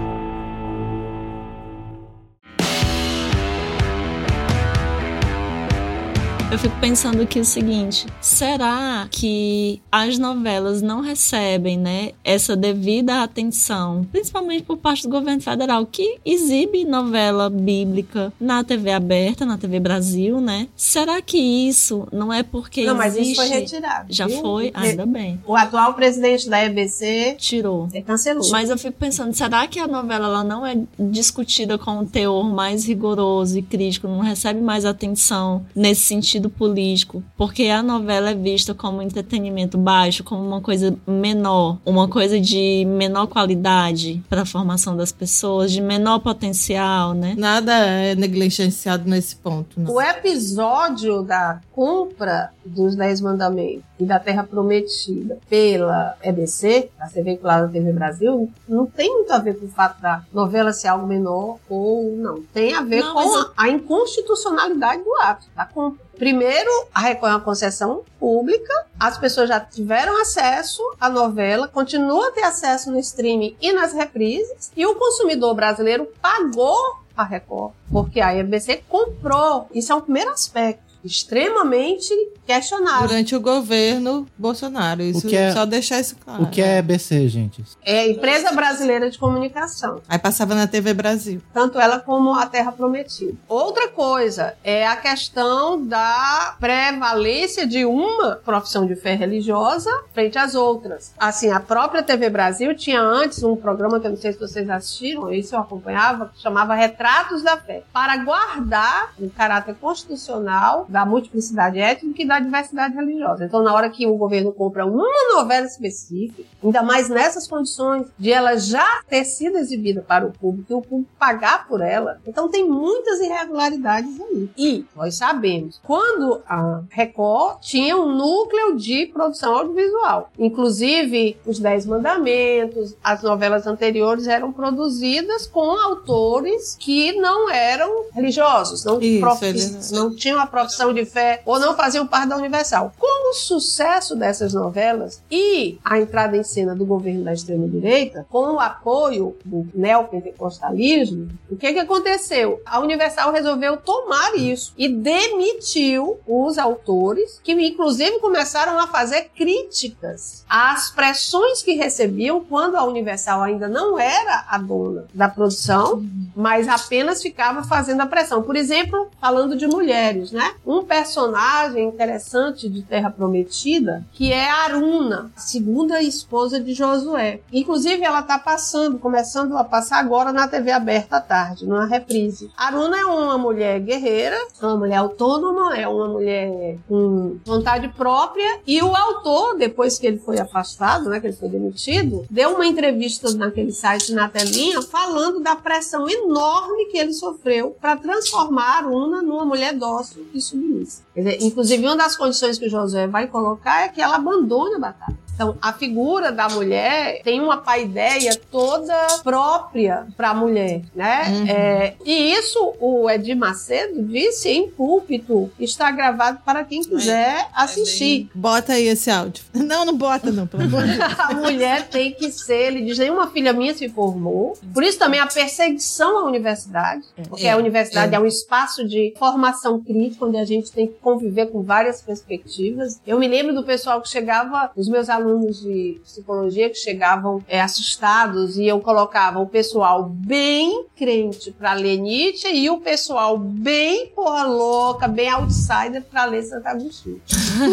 Eu fico pensando aqui o seguinte, será que as novelas não recebem, né, essa devida atenção, principalmente por parte do governo federal, que exibe novela bíblica na T V aberta, na T V Brasil, né? Será que isso não é porque
não, mas
existe...
isso foi retirado.
Já
viu?
foi? Ainda bem.
O atual presidente da E B C
tirou.
Ele cancelou.
Mas eu fico pensando, será que a novela ela não é discutida com um teor mais rigoroso e crítico, não recebe mais atenção nesse sentido político, porque a novela é vista como entretenimento baixo, como uma coisa menor, uma coisa de menor qualidade para a formação das pessoas, de menor potencial, né?
Nada é negligenciado nesse ponto, não.
O episódio da compra dos Dez Mandamentos e da Terra Prometida pela E B C, a ser veiculada na T V Brasil, não tem muito a ver com o fato da novela ser algo menor ou não. Tem a ver não, com a, a inconstitucionalidade do ato, da compra. Primeiro, a Record é uma concessão pública, as pessoas já tiveram acesso à novela, continuam a ter acesso no streaming e nas reprises, e o consumidor brasileiro pagou a Record, porque a E B C comprou. Isso é um primeiro aspecto extremamente questionável.
Durante o governo Bolsonaro. Isso,
o que é,
só deixar isso claro.
O que é E B C, gente?
É a Empresa Brasileira de Comunicação.
Aí passava na T V Brasil.
Tanto ela como a Terra Prometida. Outra coisa é a questão da prevalência de uma profissão de fé religiosa frente às outras. Assim, a própria T V Brasil tinha antes um programa que eu não sei se vocês assistiram, isso eu acompanhava, que chamava Retratos da Fé, para guardar o caráter constitucional da multiplicidade étnica e da diversidade religiosa. Então, na hora que o governo compra uma novela específica, ainda mais nessas condições de ela já ter sido exibida para o público e o público pagar por ela, então tem muitas irregularidades aí. E nós sabemos, quando a Record tinha um núcleo de produção audiovisual, inclusive os Dez Mandamentos, as novelas anteriores eram produzidas com autores que não eram religiosos, não, Isso, prof... eles... não tinham a profissão de fé ou não faziam parte da Universal. Com o sucesso dessas novelas e a entrada em cena do governo da extrema-direita, com o apoio do neopentecostalismo, o que, que aconteceu? A Universal resolveu tomar isso e demitiu os autores, que inclusive começaram a fazer críticas às pressões que recebiam quando a Universal ainda não era a dona da produção, mas apenas ficava fazendo a pressão. Por exemplo, falando de mulheres, né? Um personagem interessante de Terra Prometida, que é a Aruna, a segunda esposa de Josué. Inclusive, ela está passando, começando a passar agora na T V aberta à tarde, numa reprise. A Aruna é uma mulher guerreira, uma mulher autônoma, é uma mulher com vontade própria, e o autor, depois que ele foi afastado, né, que ele foi demitido, deu uma entrevista naquele site, na telinha, falando da pressão enorme que ele sofreu para transformar a Aruna numa mulher dócil e submissa. Quer dizer, inclusive, uma das condições que o Josué vai colocar é que ela abandone a batalha. Então, a figura da mulher tem uma paideia toda própria para a mulher, né? Uhum. É, e isso o Edir Macedo disse em púlpito, está gravado para quem quiser assistir.
É bem... Bota aí esse áudio. Não, não bota não, pelo amor de Deus.
A mulher tem que ser, ele diz, nenhuma filha minha se formou. Por isso também a perseguição à universidade, porque é, a universidade é. é um espaço de formação crítica, onde a gente tem que conviver com várias perspectivas. Eu me lembro do pessoal que chegava, os meus alunos de psicologia que chegavam é, assustados e eu colocava o pessoal bem crente para ler Nietzsche e o pessoal bem porra louca, bem outsider para ler Santo Agostinho.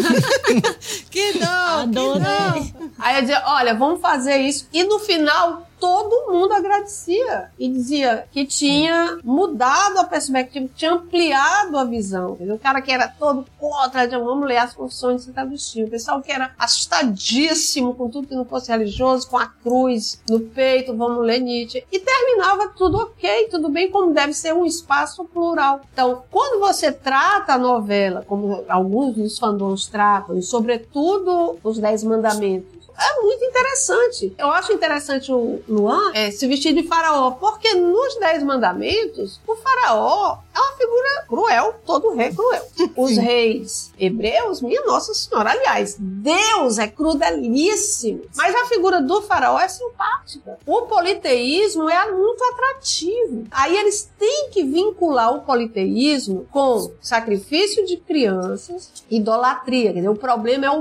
Que não, que não.
Aí eu dizia, olha, vamos fazer isso. E no final todo mundo agradecia e dizia que tinha mudado a perspectiva, que tinha ampliado a visão. O cara que era todo contra, vamos ler as Confissões de Santo Agostinho. O pessoal que era assustadíssimo com tudo que não fosse religioso, com a cruz no peito, vamos ler Nietzsche. E terminava tudo ok, tudo bem, como deve ser um espaço plural. Então, quando você trata a novela, como alguns dos fandoms tratam, e sobretudo os Dez Mandamentos, é muito interessante. Eu acho interessante o Luan é, se vestir de faraó, porque nos Dez Mandamentos, o faraó é uma figura cruel, todo rei cruel. Os reis hebreus, minha Nossa Senhora, aliás, Deus é crudelíssimo, mas a figura do faraó é simpática. O politeísmo é muito atrativo. Aí eles têm que vincular o politeísmo com sacrifício de crianças, idolatria. Quer dizer, o problema é o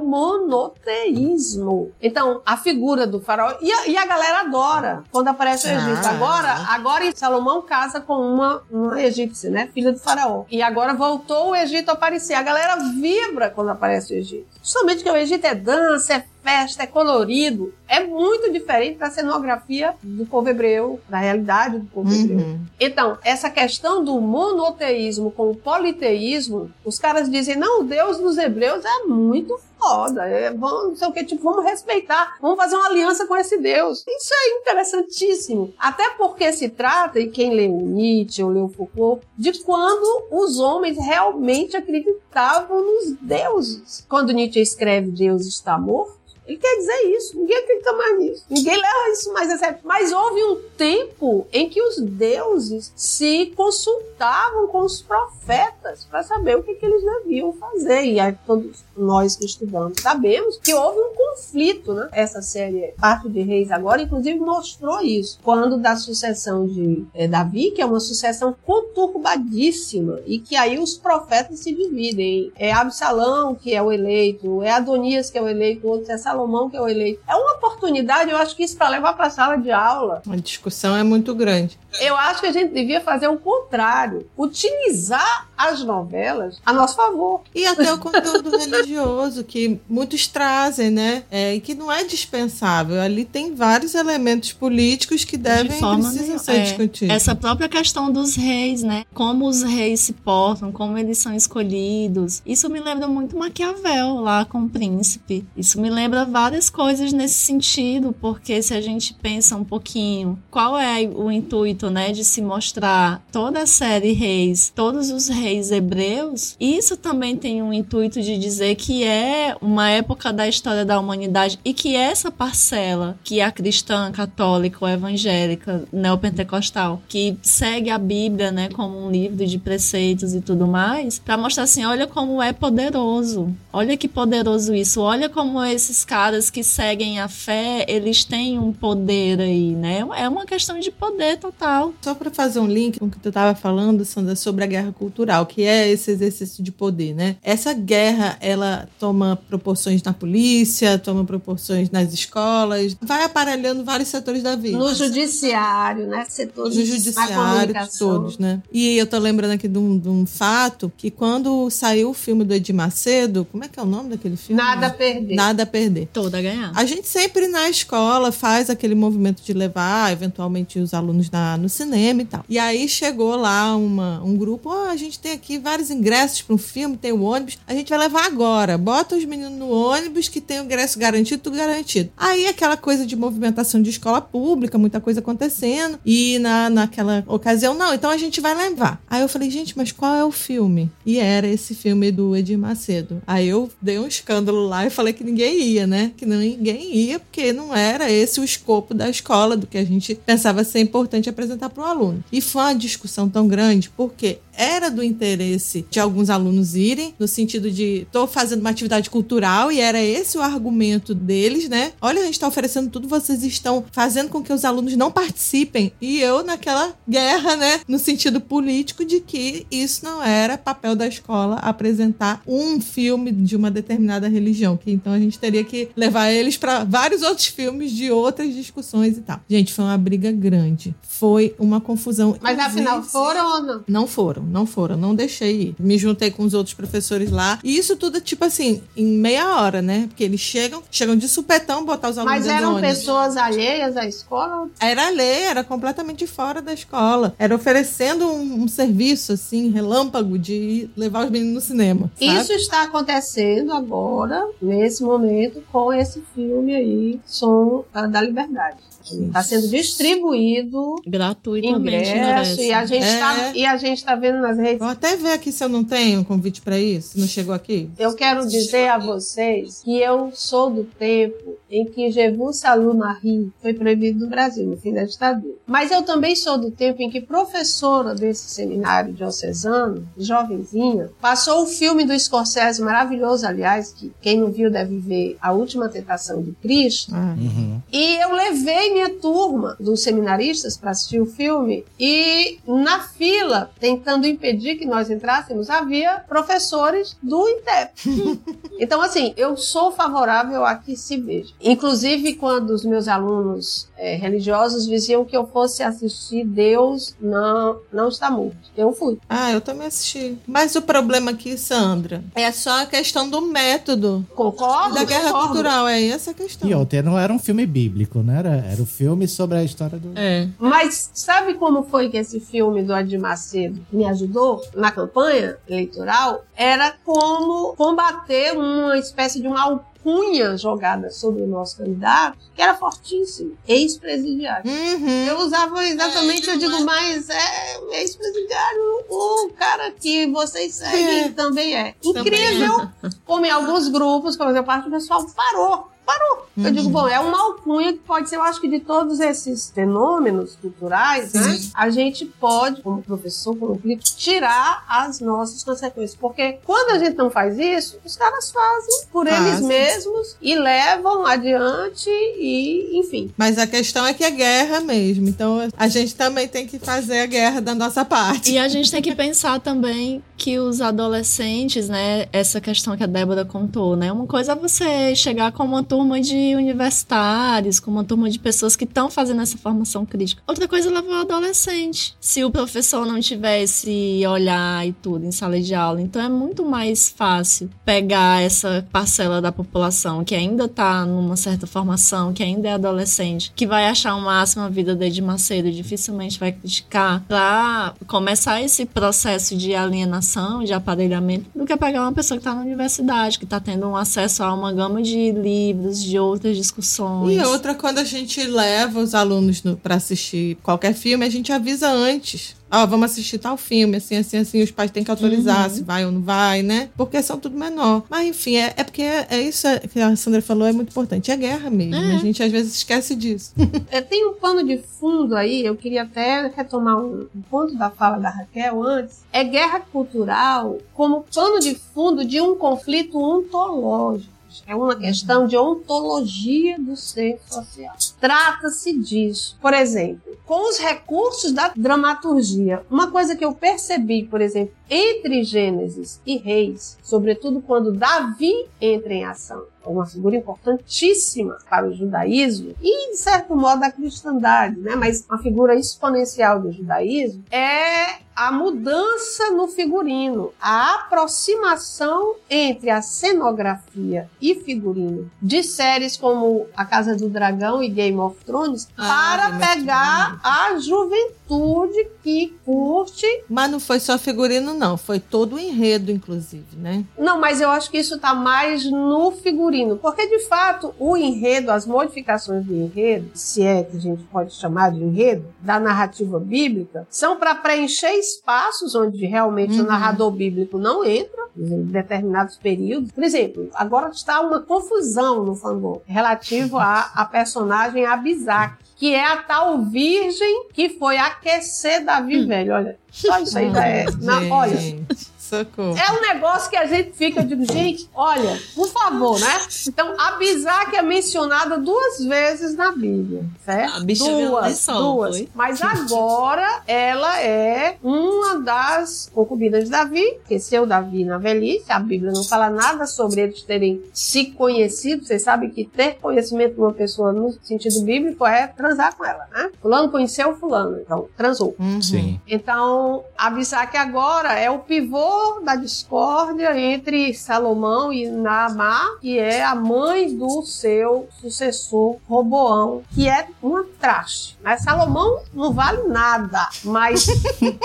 monoteísmo. Então, a figura do faraó... E a, e a galera adora quando aparece o Egito. Ah. Agora, agora Salomão casa com uma, uma egípcia, né? Filha do faraó. E agora voltou o Egito a aparecer. A galera vibra quando aparece o Egito. Justamente que o Egito é dança, é festa, é colorido. É muito diferente da cenografia do povo hebreu, da realidade do povo uhum. hebreu. Então, essa questão do monoteísmo com o politeísmo, os caras dizem, não, o Deus dos hebreus é muito foda, é, vamos, não sei o que, tipo, vamos respeitar, vamos fazer uma aliança com esse Deus. Isso é interessantíssimo. Até porque se trata, e quem leu Nietzsche ou leu Foucault, de quando os homens realmente acreditavam nos deuses. Quando Nietzsche escreve Deus está morto, ele quer dizer isso. Ninguém acredita mais nisso. Ninguém leva isso mais a sério. Mas houve um tempo em que os deuses se consultavam com os profetas para saber o que, que eles deviam fazer. E aí todos nós que estudamos sabemos que houve um conflito, né? Essa série Pacto de Reis agora, inclusive, mostrou isso. Quando da sucessão de é, Davi, que é uma sucessão conturbadíssima, e que aí os profetas se dividem. É Absalão, que é o eleito, é Adonias, que é o eleito, outro é Salomão, que é o eleito. É uma oportunidade, eu acho que isso para levar para a sala de aula.
A discussão é muito grande.
Eu acho que a gente devia fazer o contrário. Utilizar as novelas a nosso favor.
E até o conteúdo religioso, que muitos trazem, né? É, e que não é dispensável. Ali tem vários elementos políticos que devem
de forma
precisam ser
é,
discutidos.
Essa própria questão dos reis, né? Como os reis se portam, como eles são escolhidos. Isso me lembra muito Maquiavel lá com o príncipe. Isso me lembra várias coisas nesse sentido, porque se a gente pensa um pouquinho, qual é o intuito, né, de se mostrar toda a série Reis, todos os reis hebreus, isso também tem um intuito de dizer que é uma época da história da humanidade e que essa parcela, que é a cristã, católica, ou evangélica, neopentecostal, que segue a Bíblia, né, como um livro de preceitos e tudo mais, para mostrar assim, olha como é poderoso, olha que poderoso isso, olha como esses caras que seguem a fé, eles têm um poder aí, né, é uma questão de poder total.
Só para fazer um link com o que tu estava falando, Sandra, sobre a guerra cultural, que é esse exercício de poder, né? Essa guerra, ela toma proporções na polícia, toma proporções nas escolas, vai aparelhando vários setores da vida.
No judiciário, né? Setores
no judiciário, todos, né? E eu tô lembrando aqui de um, de um fato, que quando saiu o filme do Edir Macedo, como é que é o nome daquele filme?
Nada a Perder.
Nada a Perder.
Toda a ganhar.
A gente sempre na escola faz aquele movimento de levar, eventualmente, os alunos na, no cinema e tal. E aí chegou lá uma, um grupo, oh, a gente tem aqui vários ingressos para um filme, tem o ônibus, a gente vai levar agora, bota os meninos no ônibus que tem o ingresso garantido, tudo garantido. Aí aquela coisa de movimentação de escola pública, muita coisa acontecendo, e na, naquela ocasião, não, então a gente vai levar. Aí eu falei, gente, mas qual é o filme? E era esse filme do Edir Macedo. Aí eu dei um escândalo lá e falei que ninguém ia, né? Que não, ninguém ia, porque não era esse o escopo da escola, do que a gente pensava ser importante apresentar para o aluno. E foi uma discussão tão grande, porque era do interesse de alguns alunos irem, no sentido de, estou fazendo uma atividade cultural, e era esse o argumento deles, né? Olha, a gente está oferecendo tudo, vocês estão fazendo com que os alunos não participem. E eu naquela guerra, né? No sentido político de que isso não era papel da escola apresentar um filme de uma determinada religião, que então a gente teria que levar eles para vários outros filmes de outras discussões e tal. Gente, foi uma briga grande. Foi uma confusão.
Mas afinal foram ou não?
Não foram, não foram. Não deixei ir. Me juntei com os outros professores lá. E isso tudo, tipo assim, em meia hora, né? Porque eles chegam, chegam de supetão botar os alunos
Mas eram pessoas alheias à escola?
Era alheia, era completamente fora da escola. Era oferecendo um, um serviço, assim, relâmpago de levar os meninos no cinema. Sabe?
Isso está acontecendo agora, nesse momento, com esse filme aí, Som da Liberdade. Está sendo distribuído
gratuitamente,
ingresso, e a gente está é. e a gente tá vendo nas redes.
Vou até ver aqui se eu não tenho um convite para isso. Não chegou aqui?
Eu quero dizer a vocês que eu sou do tempo em que Jesus Salou-Marie foi proibido no Brasil, no fim da ditadura. Mas eu também sou do tempo em que professora desse seminário diocesano, jovenzinha, passou o filme do Scorsese, maravilhoso, aliás, que quem não viu deve ver, A Última Tentação de Cristo.
Ah.
Uhum.
E eu levei minha turma dos seminaristas para assistir o filme, e na fila, tentando impedir que nós entrássemos, havia professores do INTEP. Então, assim, eu sou favorável a que se veja. Inclusive, quando os meus alunos é, religiosos diziam que eu fosse assistir Deus Não, não Está Morto, eu fui.
Ah, eu também assisti. Mas o problema aqui, Sandra, é só a questão do método.
Concordo?
Da guerra
concordo.
cultural, é essa a questão.
E outra, não era um filme bíblico, né? Era, era um filme sobre a história do...
É.
Mas sabe como foi que esse filme do Adir Macedo me ajudou na campanha eleitoral? Era como combater uma espécie de uma alcunha jogada sobre o nosso candidato, que era fortíssimo, ex-presidiário.
Uhum.
Eu usava exatamente, eu digo, mas é ex-presidiário, o cara que vocês seguem é. também é. Incrível como em alguns grupos, como a parte do pessoal parou. Parou. Uhum. Eu digo, bom, é uma alcunha que pode ser, eu acho que de todos esses fenômenos culturais, Sim. né, a gente pode, como professor, como crítico, tirar as nossas consequências. Porque quando a gente não faz isso, os caras fazem por ah, eles sim. mesmos e levam adiante e, enfim.
Mas a questão é que é guerra mesmo. Então, a gente também tem que fazer a guerra da nossa parte.
E a gente tem que pensar também que os adolescentes, né, essa questão que a Débora contou, né, uma coisa é você chegar com uma turma de universitários, com uma turma de pessoas que estão fazendo essa formação crítica. Outra coisa é levar o adolescente. Se o professor não tivesse olhar e tudo em sala de aula, então é muito mais fácil pegar essa parcela da população que ainda está numa certa formação, que ainda é adolescente, que vai achar o máximo a vida de Adir Macedo, dificilmente vai criticar, para começar esse processo de alienação, de aparelhamento, do que pegar uma pessoa que está na universidade, que está tendo um acesso a uma gama de livros, de outras discussões.
E outra, quando a gente leva os alunos para assistir qualquer filme, a gente avisa antes. Ó, oh, vamos assistir tal filme, assim, assim, assim, os pais têm que autorizar uhum. se vai ou não vai, né? Porque são tudo menor. Mas, enfim, é, é porque é, é isso que a Sandra falou, é muito importante. É guerra mesmo. É. A gente, às vezes, esquece disso.
É, tem um pano de fundo aí, eu queria até retomar um, um ponto da fala da Raquel antes. É guerra cultural como pano de fundo de um conflito ontológico. É uma questão de ontologia do ser social. Trata-se disso. Por exemplo, com os recursos da dramaturgia, uma coisa que eu percebi, por exemplo, entre Gênesis e Reis, sobretudo quando Davi entra em ação, é uma figura importantíssima para o judaísmo e, de certo modo, a cristandade, né? Mas uma figura exponencial do judaísmo é a mudança no figurino, a aproximação entre a cenografia e figurino de séries como A Casa do Dragão e Game of Thrones ah, para pegar a juventude que curte.
Mas não foi só figurino, não. Foi todo o enredo, inclusive, né?
Não, mas eu acho que isso está mais no figurino. Porque, de fato, o enredo, as modificações do enredo, se é que a gente pode chamar de enredo, da narrativa bíblica, são para preencher espaços onde realmente uhum. o narrador bíblico não entra, em determinados períodos. Por exemplo, agora está uma confusão no fandom relativo à, à personagem Abizak, que é a tal virgem que foi aquecer Davi hum. velho. Olha, só isso aí já é... Não, olha...
Socorro.
É um negócio que a gente fica, eu digo, gente, olha, por favor, né? Então, Abizak é mencionada duas vezes na Bíblia, certo?
A bicha
duas, duas. Foi? Mas agora ela é uma das concubinas de Davi, esqueceu Davi na velhice, a Bíblia não fala nada sobre eles terem se conhecido. Vocês sabem que ter conhecimento de uma pessoa no sentido bíblico é transar com ela, né? Fulano conheceu fulano, então transou.
Uhum.
Sim.
Então, Abizak agora é o pivô da discórdia entre Salomão e Naamá, que é a mãe do seu sucessor Roboão, que é uma traste. Mas Salomão não vale nada, mas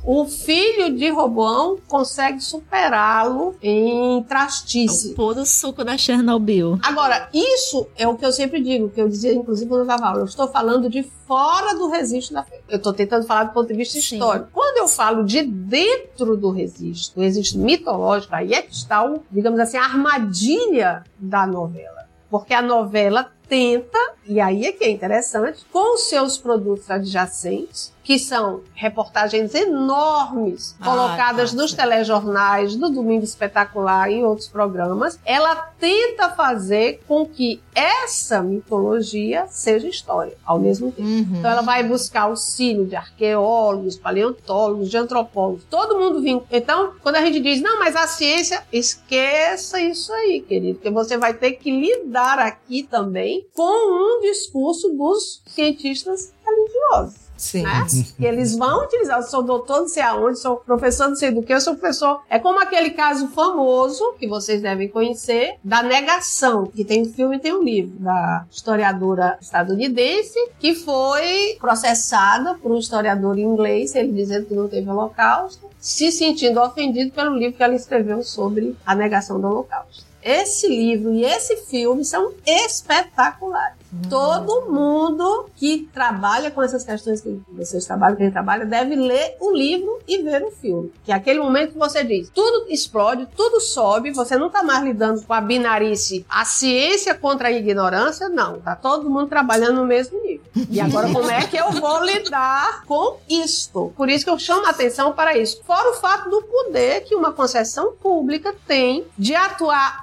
o filho de Roboão consegue superá-lo em trastice.
O puro suco da Chernobyl.
Agora, isso é o que eu sempre digo, que eu dizia, inclusive, quando eu dava aula. Eu estou falando de fora do registro da fé. Eu estou tentando falar do ponto de vista Sim. histórico. Quando eu falo de dentro do registro, do registro mitológico, aí é que está, o, digamos assim, a armadilha da novela. Porque a novela tenta, e aí é que é interessante, com seus produtos adjacentes, que são reportagens enormes, ah, colocadas tá, nos certo. telejornais, no Domingo Espetacular e em outros programas, ela tenta fazer com que essa mitologia seja história, ao mesmo tempo. Uhum. Então ela vai buscar auxílio de arqueólogos, paleontólogos, de antropólogos, todo mundo vinha. Então, quando a gente diz, não, mas a ciência, esqueça isso aí, querido, porque você vai ter que lidar aqui também com um discurso dos cientistas religiosos.
Sim.
Né? Que eles vão utilizar, eu sou doutor não sei aonde, sou professor não sei do que, eu sou professor. É como aquele caso famoso, que vocês devem conhecer, da negação, que tem um filme e tem um livro, da historiadora estadunidense, que foi processada por um historiador inglês, ele dizendo que não teve holocausto, se sentindo ofendido pelo livro que ela escreveu sobre a negação do holocausto. Esse livro e esse filme são espetaculares. Uhum. Todo mundo que trabalha com essas questões que vocês trabalham, que a gente trabalha, deve ler o livro e ver o filme. Que é aquele momento que você diz, tudo explode, tudo sobe, você não está mais lidando com a binarice, a ciência contra a ignorância, não. Está todo mundo trabalhando no mesmo nível. E agora, como é que eu vou lidar com isto? Por isso que eu chamo a atenção para isso. Fora o fato do poder que uma concessão pública tem de atuar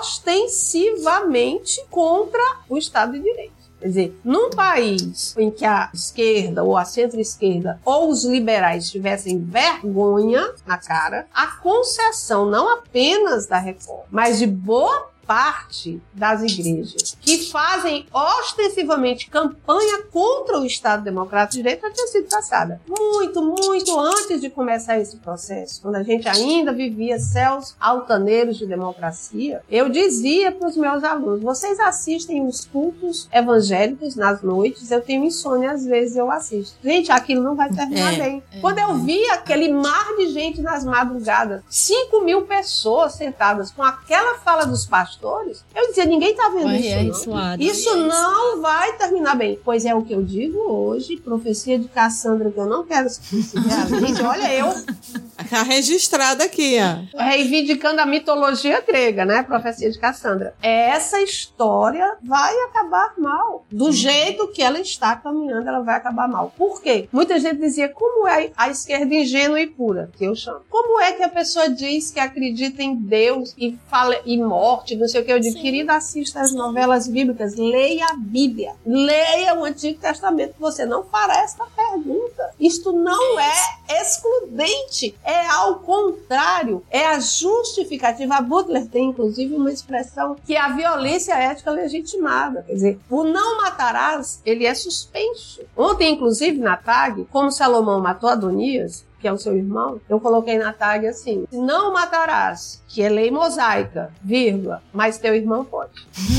ostensivamente contra o Estado de Direito. Quer dizer, num país em que a esquerda ou a centro-esquerda ou os liberais tivessem vergonha na cara, a concessão não apenas da reforma, mas de boa parte das igrejas que fazem ostensivamente campanha contra o Estado Democrático de Direito já tinha sido traçada. Muito, muito antes de começar esse processo, quando a gente ainda vivia céus altaneiros de democracia, eu dizia para os meus alunos, vocês assistem os cultos evangélicos nas noites, eu tenho insônia, às vezes eu assisto. Gente, aquilo não vai terminar é, bem. É, quando eu vi aquele mar de gente nas madrugadas, cinco mil pessoas sentadas com aquela fala dos pastores, eu dizia, ninguém tá vendo
Vai,
isso,
é
não.
Suado.
Isso não vai terminar bem. Pois é o que eu digo hoje, profecia de Cassandra, que eu não quero se realize. Olha, eu...
Tá registrado aqui, ó.
Reivindicando a mitologia grega, né? Profecia de Cassandra. Essa história vai acabar mal. Do jeito que ela está caminhando, ela vai acabar mal. Por quê? Muita gente dizia, como é a esquerda ingênua e pura, que eu chamo. Como é que a pessoa diz que acredita em Deus e fala em morte, não sei o que? Eu digo, Sim. querida, assista as novelas bíblicas, leia a Bíblia, leia o Antigo Testamento, você não fará esta pergunta. Isto não é excludente, é ao contrário, é a justificativa. A Butler tem, inclusive, uma expressão que é a violência ética legitimada. Quer dizer, o não matarás, ele é suspenso. Ontem, inclusive, na tag, como Salomão matou Adonias, que é o seu irmão, eu coloquei na tag assim, não matarás, que é lei mosaica, vírgula, mas teu irmão pode.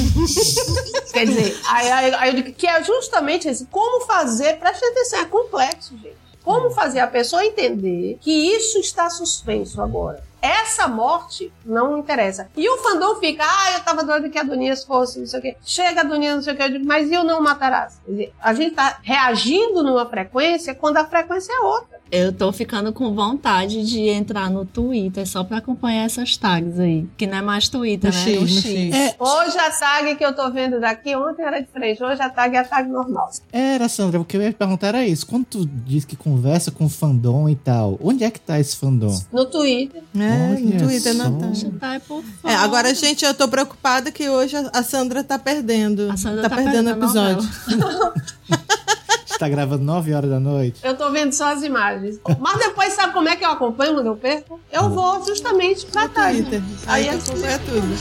Quer dizer, aí, aí, aí eu digo que é justamente esse, como fazer, preste atenção, é complexo, gente. Como fazer a pessoa entender que isso está suspenso agora? Essa morte não interessa. E o fandom fica, ah, eu tava doido que Adonias fosse, não sei o quê. Chega Adonias, não sei o quê, eu digo, mas eu não matarás. Quer dizer, a gente tá reagindo numa frequência quando a frequência é outra.
Eu tô ficando com vontade de entrar no Twitter só pra acompanhar essas tags aí. Que não é mais Twitter,
no
né?
X,
no
no
X.
X.
É, hoje a tag que eu tô vendo daqui, ontem era diferente. Hoje a tag é a tag normal.
Era, Sandra, o que eu ia perguntar era isso. Quando tu diz que conversa com fandom e tal, onde é que tá esse fandom?
No Twitter.
É,
Olha
no Twitter
só.
não tá.
Tá, é, por
É, agora, gente, eu tô preocupada que hoje a Sandra tá perdendo.
A Sandra
tá,
tá
perdendo o
perdendo
episódio.
Tá gravando nove horas da noite.
Eu tô vendo só as imagens. Mas depois, sabe como é que eu acompanho quando eu perco? Eu vou justamente pra
No
tag.
Twitter.
Aí
Aí
é
acompanha tudo.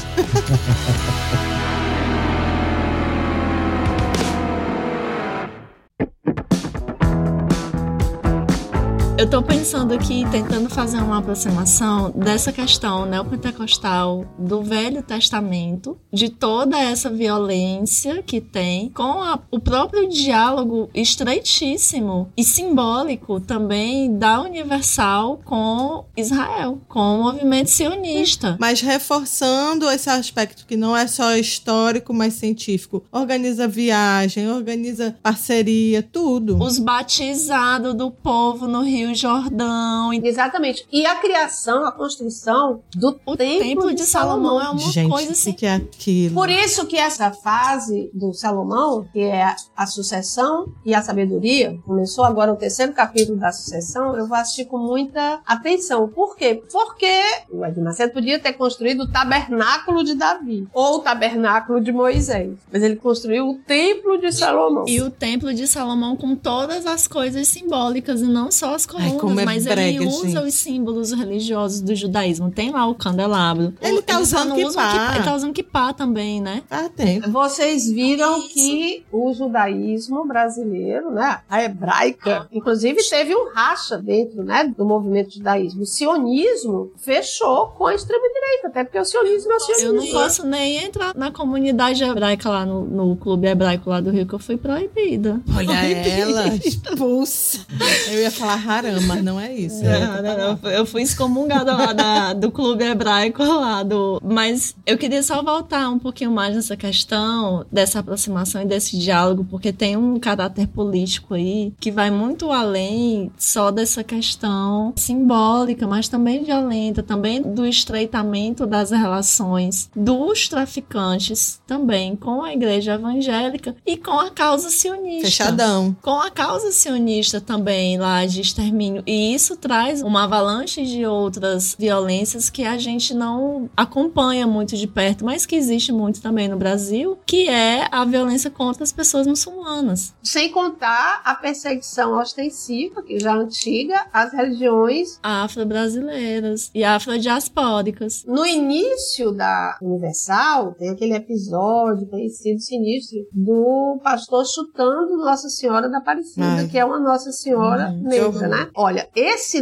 Eu tô pensando aqui, tentando fazer uma aproximação dessa questão neopentecostal do Velho Testamento, de toda essa violência que tem, com a, o próprio diálogo estreitíssimo e simbólico também da Universal com Israel, com o movimento sionista.
Mas reforçando esse aspecto que não é só histórico, mas científico. Organiza viagem, organiza parceria, tudo.
Os batizados do povo no Rio Jordão.
Exatamente. E a criação, a construção do
o
Templo,
templo de, de Salomão. Salomão é uma
Gente,
coisa assim.
Que é aquilo?
Por isso que essa fase do Salomão, que é a sucessão e a sabedoria, começou agora o terceiro capítulo da sucessão, eu vou assistir com muita atenção. Por quê? Porque o Edir Macedo podia ter construído o tabernáculo de Davi, ou o tabernáculo de Moisés, mas ele construiu o Templo de Salomão.
E o Templo de Salomão com todas as coisas simbólicas, e não só as colunas,
Ai, é
mas
brega,
ele usa
gente.
os símbolos religiosos do judaísmo. Tem lá o candelabro.
Ele tá
ele
usando kippá.
Ele tá usando kippá também, né?
Ah, tem.
Vocês viram que o judaísmo brasileiro, né, a hebraica, inclusive teve um racha dentro, né, do movimento judaísmo. O sionismo fechou com a extrema-direita, até porque o sionismo é o sionismo.
Eu não posso nem entrar na comunidade hebraica lá no, no clube hebraico lá do Rio, que eu fui proibida.
Olha ela, expulsa. Eu ia falar haram, mas não é isso.
Não, não, não. Eu fui excomungada lá da, do clube hebraico lá do... Mas eu queria só voltar um pouquinho mais nessa questão dessa aproximação e desse diálogo, porque tem um caráter político aí que vai muito além só dessa questão simbólica, mas também violenta, também do estreitamento das relações dos traficantes também com a igreja evangélica e com a causa sionista.
Fechadão.
Com a causa sionista também lá de extermínio. E isso traz uma avalanche de outras violências que a gente não acompanha muito de perto, mas que existe muito também no Brasil, que é a violência contra as pessoas muçulmanas.
Sem contar a perseguição ostensiva, que já é antiga, às religiões
afro-brasileiras e afrodiaspóricas.
No início da Universal, tem aquele episódio conhecido, sinistro, do pastor chutando Nossa Senhora da Aparecida, Ai. que é uma Nossa Senhora hum, negra, né? Olha, esse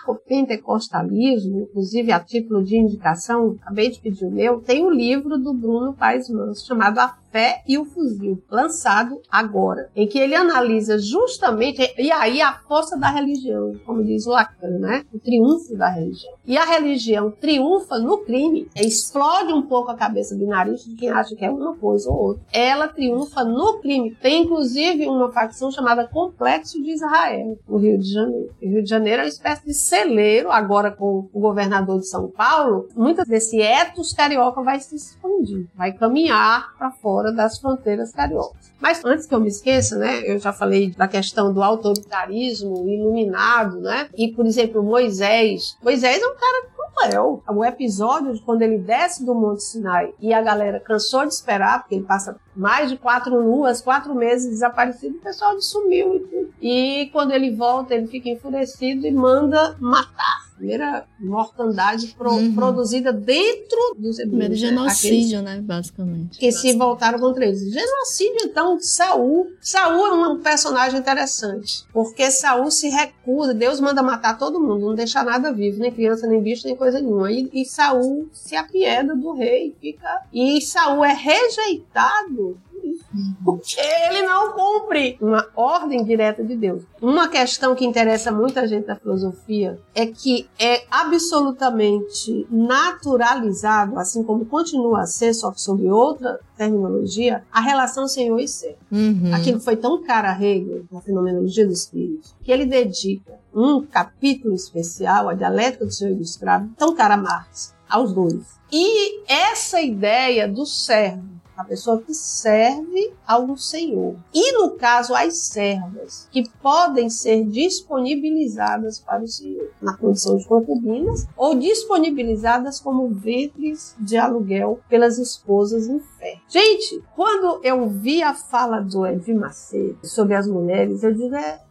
narcopentecostalismo, inclusive a título de indicação, acabei de pedir o meu, tem um livro do Bruno Paes Manso, chamado A Fé e o Fuzil, lançado agora, em que ele analisa justamente, e aí a força da religião, como diz o Lacan, né? O triunfo da religião. E a religião triunfa no crime, explode um pouco a cabeça binarista de quem acha que é uma coisa ou outra. Ela triunfa no crime. Tem inclusive uma facção chamada Complexo de Israel, no Rio de Janeiro. O Rio de Janeiro é uma espécie de celeiro, agora com o governador de São Paulo, muito desse ethos carioca vai se expandir, vai caminhar para fora das fronteiras cariocas. Mas antes que eu me esqueça, né, eu já falei da questão do autoritarismo iluminado, né, e por exemplo, Moisés, Moisés é um cara cruel. O episódio de quando ele desce do Monte Sinai e a galera cansou de esperar, porque ele passa mais de quatro luas, quatro meses desaparecido, o pessoal sumiu e tudo. E quando ele volta, ele fica enfurecido e manda matar. Primeira mortandade pro, uhum. produzida dentro dos hebreus.
Primeiro genocídio, né? Aqueles, né? Basicamente.
Que se voltaram contra eles. Genocídio, então, de Saul. Saul é um personagem interessante, porque Saul se recusa, Deus manda matar todo mundo, não deixar nada vivo, nem criança, nem bicho, nem coisa nenhuma. E, e Saul se apieda do rei, fica... E Saul é rejeitado porque ele não cumpre uma ordem direta de Deus. Uma questão que interessa muita gente da filosofia é que é absolutamente naturalizado, assim como continua a ser, só que sob outra terminologia, a relação senhor e servo.
Uhum.
Aquilo foi tão caro a Hegel, na fenomenologia do espírito, que ele dedica um capítulo especial à dialética do senhor e do escravo, tão caro a Marx, aos dois. E essa ideia do servo, a pessoa que serve a um senhor. E, no caso, as servas, que podem ser disponibilizadas para o senhor, na condição de concubinas, ou disponibilizadas como ventres de aluguel pelas esposas em fé. Gente, quando eu vi a fala do Edir Macedo sobre as mulheres, eu digo, é,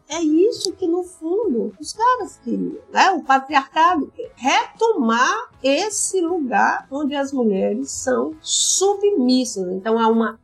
É isso que, no fundo, os caras queriam, né? O patriarcado quer retomar esse lugar onde as mulheres são submissas. Então, há uma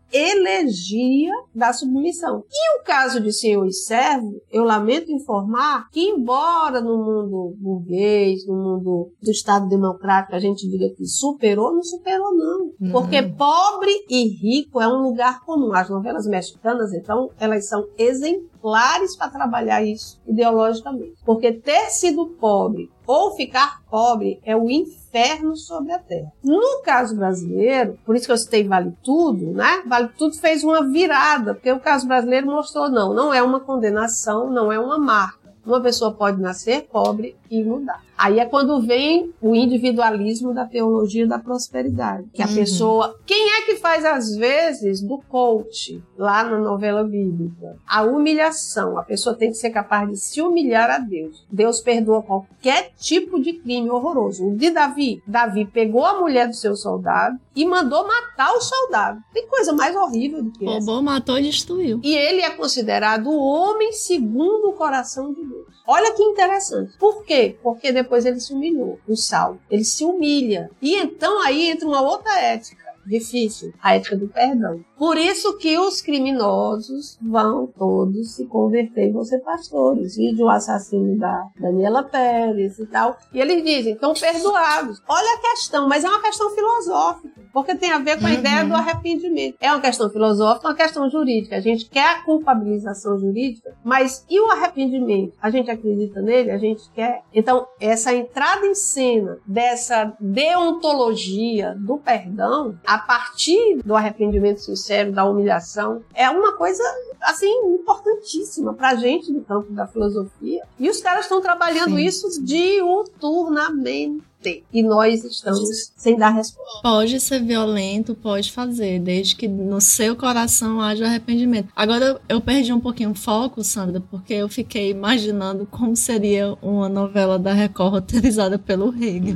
elegia da submissão. E o caso de senhor e servo, eu lamento informar que, embora no mundo burguês, no mundo do Estado democrático, a gente diga que superou, não superou não. Uhum. Porque pobre e rico é um lugar comum. As novelas mexicanas, então, elas são exemplares para trabalhar isso ideologicamente. Porque ter sido pobre ou ficar pobre é o inferno sobre a terra. No caso brasileiro, por isso que eu citei Vale Tudo, né? Vale Tudo fez uma virada, porque o caso brasileiro mostrou, não, não é uma condenação, não é uma marca. Uma pessoa pode nascer pobre e mudar. Aí é quando vem o individualismo da teologia da prosperidade. Que a uhum. pessoa... Quem é que faz, às vezes, do coach, lá na novela bíblica? A humilhação. A pessoa tem que ser capaz de se humilhar a Deus. Deus perdoa qualquer tipo de crime horroroso. O de Davi. Davi pegou a mulher do seu soldado e mandou matar o soldado. Tem coisa mais horrível do que essa.
Roubou, matou e destruiu.
E ele é considerado o homem segundo o coração de Deus. Olha que interessante. Por quê? Porque depois ele se humilhou, o Saulo. Ele se humilha. E então aí entra uma outra ética difícil, a ética do perdão. Por isso que os criminosos vão todos se converter e vão ser pastores. Vídeo o assassino da Daniela Pérez e tal. E eles dizem, estão perdoados. Olha a questão, mas é uma questão filosófica, porque tem a ver com a uhum. ideia do arrependimento. É uma questão filosófica, uma questão jurídica. A gente quer a culpabilização jurídica, mas e o arrependimento? A gente acredita nele? A gente quer? Então, essa entrada em cena dessa deontologia do perdão, a partir do arrependimento sincero, da humilhação, é uma coisa, assim, importantíssima pra gente no campo da filosofia. E os caras estão trabalhando Sim. isso diuturnamente. E nós estamos sem dar resposta.
Pode ser violento, pode fazer, desde que no seu coração haja arrependimento. Agora eu perdi um pouquinho o foco, Sandra, porque eu fiquei imaginando como seria uma novela da Record roteirizada pelo Hegel.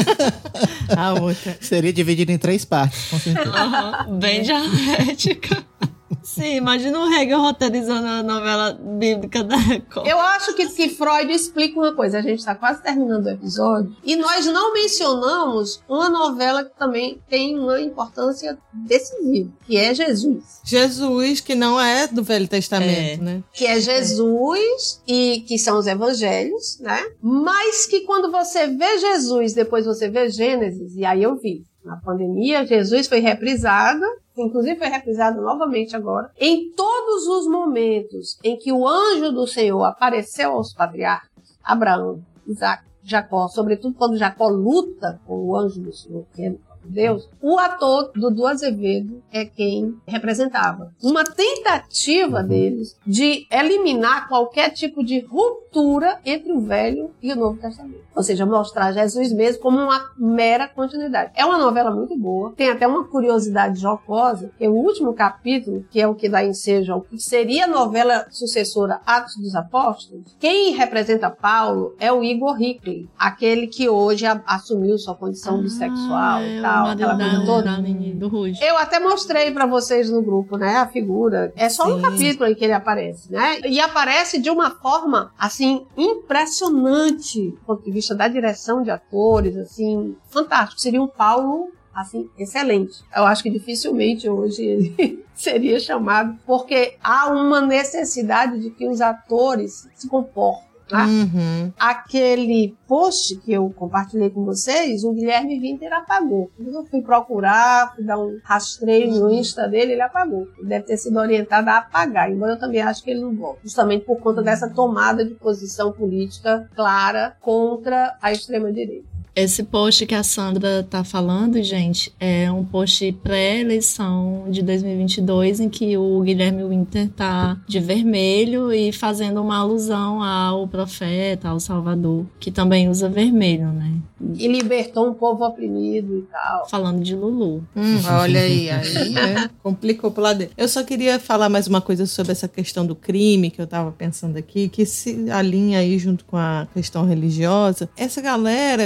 A outra seria dividida em três partes, com certeza.
Uhum, bem dialética. Sim, imagina o Hegel roteirizando a novela bíblica da Record.
Eu acho que, que Freud explica uma coisa. A gente está quase terminando o episódio. E nós não mencionamos uma novela que também tem uma importância decisiva, que é Jesus.
Jesus, que não é do Velho Testamento, é. né?
Que é Jesus é. e que são os evangelhos, né? Mas que quando você vê Jesus, depois você vê Gênesis, e aí eu vi. Na pandemia, Jesus foi reprisado, inclusive foi reprisado novamente agora, em todos os momentos em que o anjo do Senhor apareceu aos patriarcas, Abraão, Isaac, Jacó, sobretudo quando Jacó luta com o anjo do Senhor, que é Deus, o ator Dudu Azevedo é quem representava. Uma tentativa deles de eliminar qualquer tipo de ruptura entre o Velho e o Novo Testamento. Ou seja, mostrar Jesus mesmo como uma mera continuidade. É uma novela muito boa. Tem até uma curiosidade jocosa, que é o último capítulo, que é o que dá ensejo ao que seria a novela sucessora Atos dos Apóstolos. Quem representa Paulo é o Igor Hickley, aquele que hoje a, assumiu sua condição ah, bissexual e tal. Aquela coisa toda.
Do Ruge.
Eu até mostrei pra vocês no grupo, né, a figura. É só Sim. um capítulo em que ele aparece, né? E aparece de uma forma, assim, impressionante, do ponto de vista da direção de atores, assim, fantástico. Seria um Paulo, assim, excelente. Eu acho que dificilmente hoje ele seria chamado, porque há uma necessidade de que os atores se comportem. Tá?
Uhum.
Aquele post que eu compartilhei com vocês, o Guilherme Winter apagou. Quando eu fui procurar, fui dar um rastreio no Insta dele, ele apagou. Ele deve ter sido orientado a apagar, embora eu também acho que ele não volta. Justamente por conta dessa tomada de posição política clara contra a extrema-direita.
Esse post que a Sandra tá falando, gente, é um post pré-eleição de dois mil e vinte e dois, em que o Guilherme Winter tá de vermelho e fazendo uma alusão ao profeta, ao Salvador, que também usa vermelho, né?
E libertou um povo oprimido e tal.
Falando de Lulu.
Hum, olha aí, aí né? Complicou pro lado dele. Eu só queria falar mais uma coisa sobre essa questão do crime, que eu tava pensando aqui, que se alinha aí junto com a questão religiosa. Essa galera quer também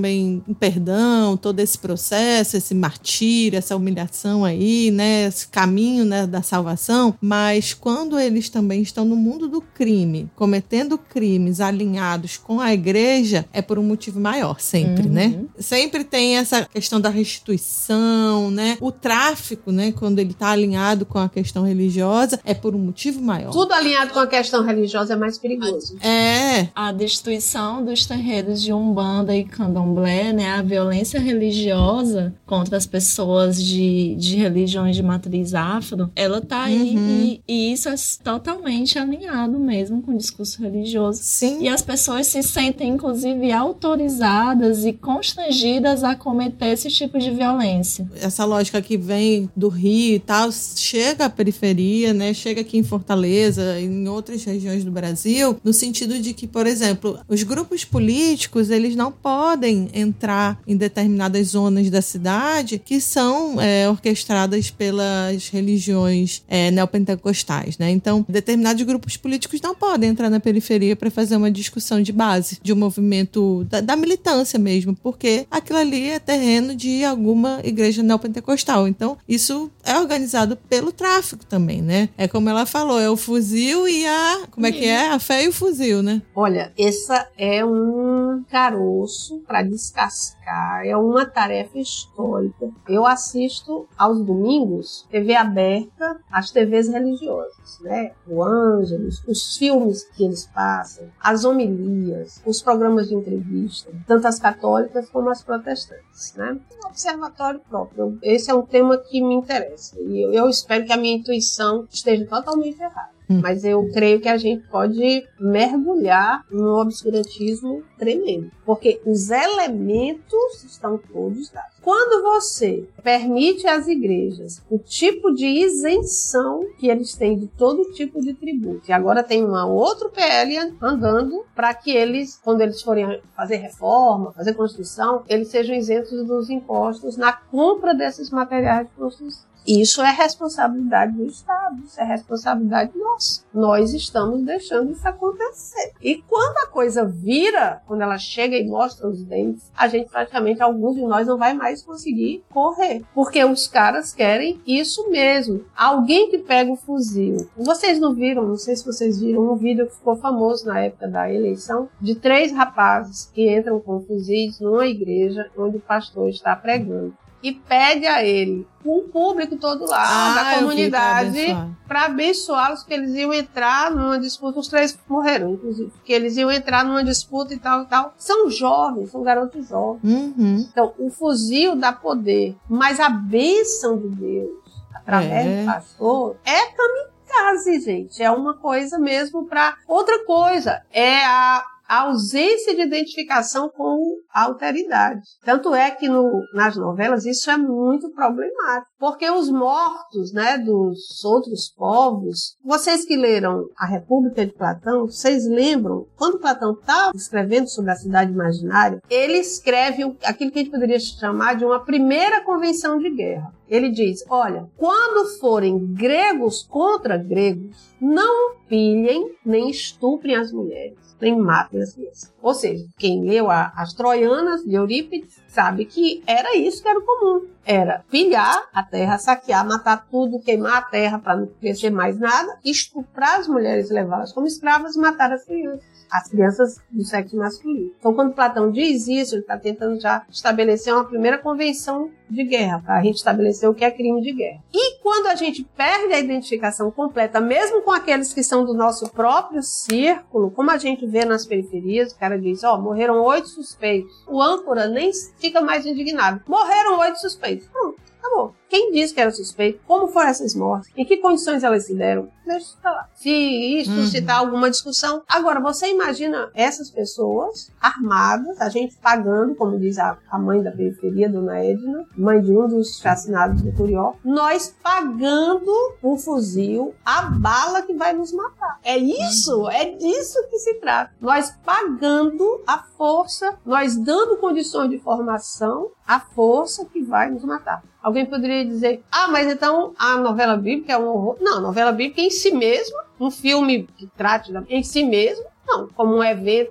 também um perdão, todo esse processo, esse martírio, essa humilhação aí, né, esse caminho, né, da salvação, mas quando eles também estão no mundo do crime, cometendo crimes alinhados com a igreja, é por um motivo maior, sempre, uhum. né? Sempre tem essa questão da restituição, né? O tráfico, né, quando ele está alinhado com a questão religiosa, é por um motivo maior.
Tudo alinhado com a questão religiosa é mais perigoso.
É.
A destituição dos terreiros de Umbanda e Candomblé, né, a violência religiosa contra as pessoas de, de religiões de matriz afro, ela tá aí uhum. e, e isso é totalmente alinhado mesmo com o discurso religioso.
Sim.
E as pessoas se sentem, inclusive, autorizadas e constrangidas a cometer esse tipo de violência.
Essa lógica que vem do Rio e tal, chega à periferia, né, chega aqui em Fortaleza, em outras regiões do Brasil, no sentido de que, por exemplo, os grupos políticos, eles não podem entrar em determinadas zonas da cidade que são é, orquestradas pelas religiões é, neopentecostais, né? Então, determinados grupos políticos não podem entrar na periferia para fazer uma discussão de base, de um movimento da, da militância mesmo, porque aquilo ali é terreno de alguma igreja neopentecostal. Então, isso é organizado pelo tráfico também, né? É como ela falou, é o fuzil e a... Como é que é? A fé e o fuzil, né?
Olha, essa é um caroço para descascar, é uma tarefa histórica. Eu assisto aos domingos T V aberta, as T Vs religiosas, né? O Ângelos, os filmes que eles passam, as homilias, os programas de entrevista, tanto as católicas como as protestantes, né? Um observatório próprio. Esse é um tema que me interessa e eu, eu espero que a minha intuição esteja totalmente errada. Hum. Mas eu creio que a gente pode mergulhar num obscurantismo tremendo, porque os elementos estão todos dados. Quando você permite às igrejas o tipo de isenção que eles têm de todo tipo de tributo, e agora tem um outro P L andando para que eles, quando eles forem fazer reforma, fazer construção, eles sejam isentos dos impostos na compra desses materiais de construção. Isso é responsabilidade do Estado, isso é responsabilidade nossa. Nós estamos deixando isso acontecer. E quando a coisa vira, quando ela chega e mostra os dentes, a gente praticamente, alguns de nós não vai mais conseguir correr. Porque os caras querem isso mesmo. Alguém que pega o fuzil. Vocês não viram, não sei se vocês viram, um vídeo que ficou famoso na época da eleição, de três rapazes que entram com fuzis numa igreja onde o pastor está pregando. E pede a ele, o público todo lá, ah, da comunidade, para abençoá-los, porque eles iam entrar numa disputa, os três morreram, inclusive, porque eles iam entrar numa disputa e tal e tal. São jovens, são garotos jovens.
Uhum.
Então, o fuzil dá poder, mas a bênção de Deus, através é. do pastor, é kamikaze, gente. É uma coisa mesmo para outra coisa. É a a ausência de identificação com a alteridade. Tanto é que no, nas novelas isso é muito problemático, porque os mortos, né, dos outros povos, vocês que leram A República de Platão, vocês lembram, quando Platão está escrevendo sobre a cidade imaginária, ele escreve aquilo que a gente poderia chamar de uma primeira convenção de guerra. Ele diz, olha, quando forem gregos contra gregos, não pilhem nem estuprem as mulheres, nem matem as crianças. Ou seja, quem leu a, as Troianas de Eurípides sabe que era isso que era o comum. Era pilhar a terra, saquear, matar tudo, queimar a terra para não crescer mais nada, estuprar as mulheres, levá-las como escravas e matar as crianças. As crianças do sexo masculino. Então, quando Platão diz isso, ele está tentando já estabelecer uma primeira convenção de guerra, para a gente estabelecer o que é crime de guerra. E quando a gente perde a identificação completa, mesmo com aqueles que são do nosso próprio círculo, como a gente vê nas periferias, o cara diz, ó, oh, morreram oito suspeitos. O âncora nem fica mais indignado. Morreram oito suspeitos. Pronto, acabou. Quem disse que era suspeito? Como foram essas mortes? Em que condições elas se deram? Deixa isso pra lá. Se isso uhum. suscitar alguma discussão. Agora, você imagina essas pessoas armadas, a gente pagando, como diz a, a mãe da periferia, Dona Edna, mãe de um dos chacinados do Curió, nós pagando um fuzil, a bala que vai nos matar. É isso, uhum. é disso que se trata. Nós pagando a força, nós dando condições de formação, a força que vai nos matar. Alguém poderia dizer, ah, mas então a novela bíblica é um horror. Não, a novela bíblica em si mesma, um filme que trate em si mesmo, não, como um evento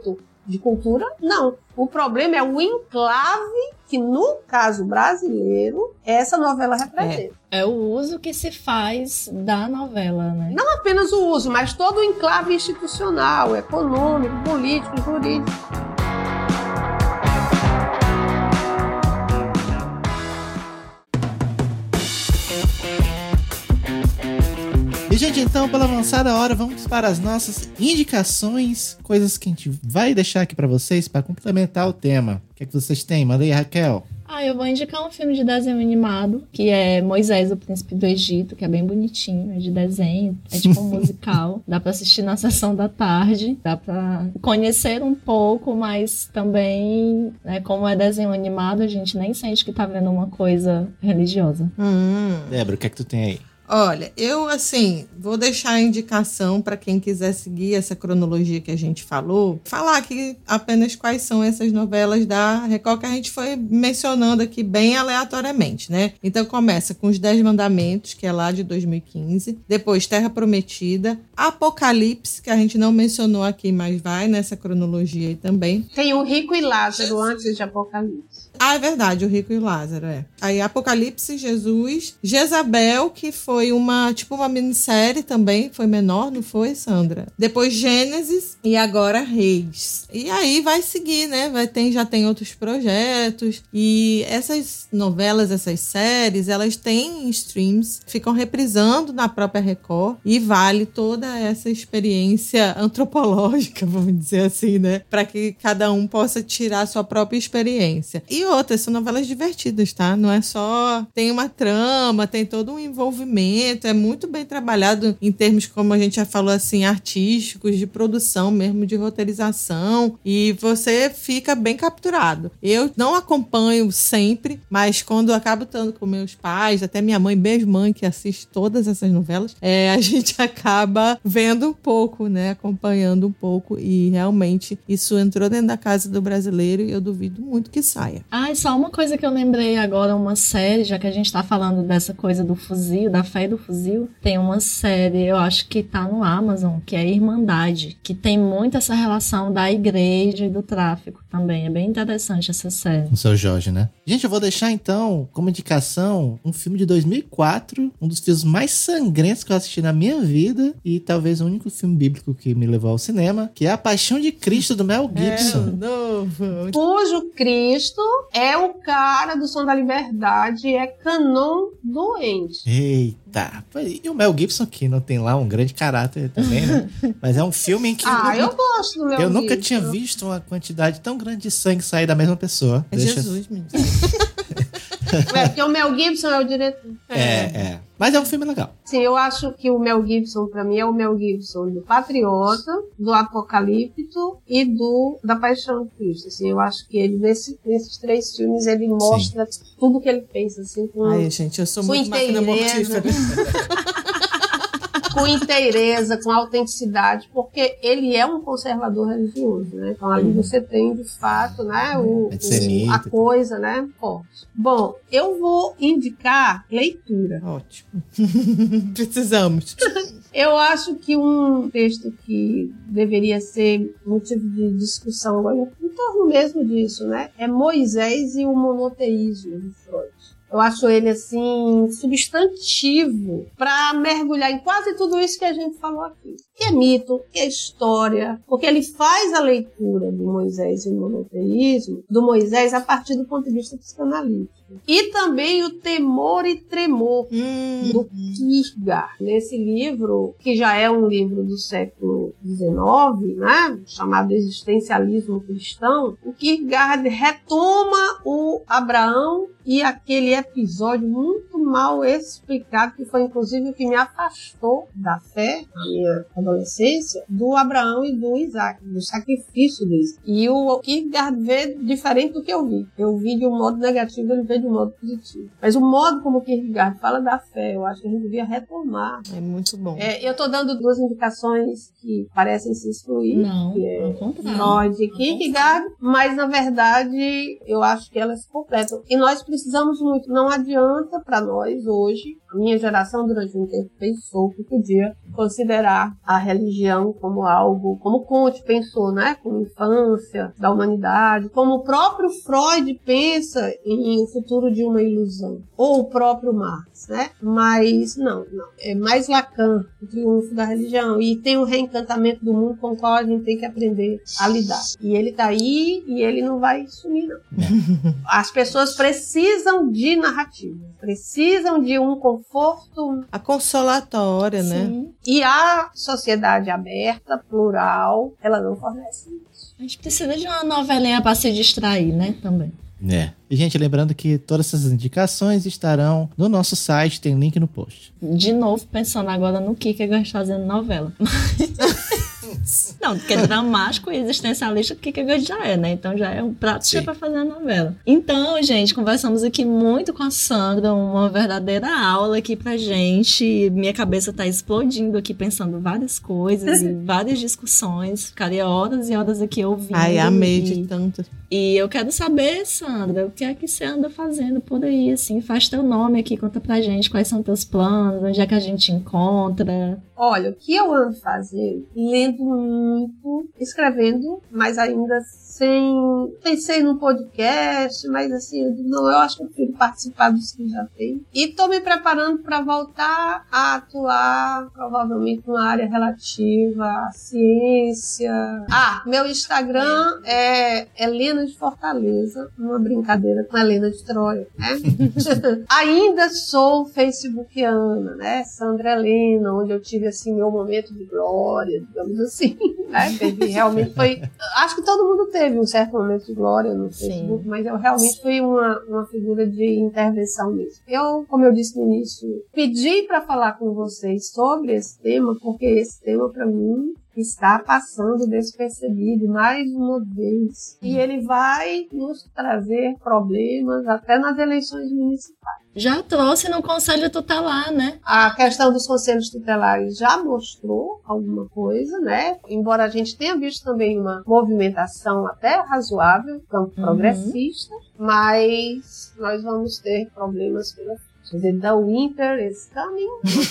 de cultura, não. O problema é o enclave que, no caso brasileiro, essa novela representa.
É, é o uso que se faz da novela, né?
Não apenas o uso, mas todo o enclave institucional, econômico, político, jurídico.
E, gente, então, pela avançada hora, vamos para as nossas indicações, coisas que a gente vai deixar aqui para vocês para complementar o tema. O que é que vocês têm? Manda aí, Raquel.
Ah, eu vou indicar um filme de desenho animado, que é Moisés, o Príncipe do Egito, que é bem bonitinho, é de desenho, é tipo um musical. Dá pra assistir na sessão da tarde, dá pra conhecer um pouco, mas também, né, como é desenho animado, a gente nem sente que tá vendo uma coisa religiosa.
Hum.
Débora, o que é que tu tem aí?
Olha, eu, assim, vou deixar a indicação para quem quiser seguir essa cronologia que a gente falou, falar aqui apenas quais são essas novelas da Record que a gente foi mencionando aqui bem aleatoriamente, né? Então começa com Os Dez Mandamentos, que é lá de dois mil e quinze, depois Terra Prometida, Apocalipse, que a gente não mencionou aqui, mas vai nessa cronologia aí também.
Tem o Rico e Lázaro antes de Apocalipse.
Ah, é verdade, o Rico e o Lázaro, é. Aí Apocalipse, Jesus, Jezabel, que foi uma, tipo uma minissérie também, foi menor, não foi, Sandra? Depois Gênesis e agora Reis. E aí vai seguir, né? Vai ter, já tem outros projetos e essas novelas, essas séries, elas têm streams, ficam reprisando na própria Record e vale toda essa experiência antropológica, vamos dizer assim, né? Para que cada um possa tirar a sua própria experiência. E outras, são novelas divertidas, tá? Não é só... Tem uma trama, tem todo um envolvimento, é muito bem trabalhado em termos, como a gente já falou, assim, artísticos, de produção mesmo, de roteirização, e você fica bem capturado. Eu não acompanho sempre, mas quando eu acabo estando com meus pais, até minha mãe, beijo mãe, que assiste todas essas novelas, é, a gente acaba vendo um pouco, né? Acompanhando um pouco, e realmente isso entrou dentro da casa do brasileiro e eu duvido muito que saia.
Ah, e só uma coisa que eu lembrei agora, uma série, já que a gente tá falando dessa coisa do fuzil, da fé do fuzil, tem uma série, eu acho que tá no Amazon, que é Irmandade, que tem muito essa relação da igreja e do tráfico também. É bem interessante essa série.
Com o seu Jorge, né? Gente, eu vou deixar então, como indicação, um filme de dois mil e quatro, um dos filmes mais sangrentos que eu assisti na minha vida e talvez o único filme bíblico que me levou ao cinema, que é A Paixão de Cristo, do Mel Gibson.
É, novo.
Cujo Cristo é o cara do Som da Liberdade, é Canon doente.
Eita, e o Mel Gibson que não tem lá um grande caráter também, né? Mas é um filme em que
ah,
eu,
eu gosto do Mel
eu
Gibson.
nunca tinha visto uma quantidade tão grande de sangue sair da mesma pessoa.
É
Deixa...
Jesus, menino.
É, porque o Mel Gibson é o diretor.
É, é. Mas é um filme legal.
Sim, eu acho que o Mel Gibson, pra mim, é o Mel Gibson do Patriota, do Apocalipto e do da Paixão de Cristo. Assim, eu acho que ele, nesse, nesses três filmes, ele mostra Sim. tudo que ele fez, assim, com
Ai, gente, eu sou muito máquina mortífera.
Com inteireza, com autenticidade, porque ele é um conservador religioso, né? Então ali uhum. você tem, de fato, né, o, o, a coisa, né, forte. Bom, eu vou indicar leitura.
Ótimo. Precisamos.
Eu acho que um texto que deveria ser motivo de discussão agora, em torno mesmo disso, né, é Moisés e o monoteísmo de Freud. Eu acho ele, assim, substantivo para mergulhar em quase tudo isso que a gente falou aqui. Que é mito, que é história, porque ele faz a leitura do Moisés e o monoteísmo, do Moisés a partir do ponto de vista psicanalítico. E também o Temor e Tremor, hum. do Kierkegaard. Nesse livro, que já é um livro do século dezenove, né, chamado Existencialismo Cristão, o Kierkegaard retoma o Abraão e aquele episódio muito mal explicado, que foi inclusive o que me afastou da fé, na minha adolescência, do Abraão e do Isaac, do sacrifício deles. E o Kierkegaard vê diferente do que eu vi. Eu vi de um modo negativo, ele vê de modo positivo. Mas o modo como o Kierkegaard fala da fé, eu acho que a gente devia retomar.
É muito bom.
É, eu estou dando duas indicações que parecem se excluir.
Não,
que é
ao contrário.
Freud e Kierkegaard, mas na verdade eu acho que elas se completam. E nós precisamos muito. Não adianta para nós hoje, a minha geração durante um tempo pensou que podia considerar a religião como algo, como Kant pensou, né? Como infância da humanidade, como o próprio Freud pensa em o futuro de uma ilusão, ou o próprio Marx, né? Mas não, não. É mais Lacan, o triunfo da religião, e tem o reencantamento do mundo com o qual a gente tem que aprender a lidar. E ele tá aí e ele não vai sumir, não. As pessoas precisam de narrativa, precisam de um conforto.
A consolatória,
Sim.
né?
E a sociedade aberta, plural, ela não fornece isso.
A gente precisa de uma novelinha para se distrair, né? Também.
É. E, gente, lembrando que todas essas indicações estarão no nosso site, tem link no post.
De novo, pensando agora no Kierkegaard fazendo novela. Não, porque é dramático e existencialista, o Kierkegaard já é, né? Então já é um prato cheio para fazer a novela. Então, gente, conversamos aqui muito com a Sandra, uma verdadeira aula aqui pra gente. Minha cabeça tá explodindo aqui, pensando várias coisas e várias discussões. Ficaria horas e horas aqui ouvindo.
Ai, amei
e...
de tanto.
E eu quero saber, Sandra, o que é que você anda fazendo por aí, assim? Faz teu nome aqui, conta pra gente quais são teus planos, onde é que a gente encontra.
Olha, o que eu ando fazendo? Lendo muito, escrevendo, mas ainda sem... Pensei num podcast, mas assim, eu digo, não, eu acho que eu prefiro participar dos que já tem. E tô me preparando para voltar a atuar, provavelmente numa área relativa à ciência. Ah, meu Instagram é Helena de Fortaleza, uma brincadeira com a Helena de Troia, né? Ainda sou facebookiana, né? Sandra Helena, onde eu tive assim meu momento de glória, digamos assim, né? Teve, realmente foi, acho que todo mundo teve um certo momento de glória no Facebook, sim, mas eu realmente fui uma, uma figura de intervenção mesmo. Eu, como eu disse no início, pedi para falar com vocês sobre esse tema, porque esse tema para mim está passando despercebido mais uma vez. E ele vai nos trazer problemas até nas eleições municipais.
Já trouxe no Conselho Tutelar, né?
A questão dos conselhos tutelares já mostrou alguma coisa, né? Embora a gente tenha visto também uma movimentação até razoável, campo uhum. progressista, mas nós vamos ter problemas pela frente. Quer dizer, the winter is coming?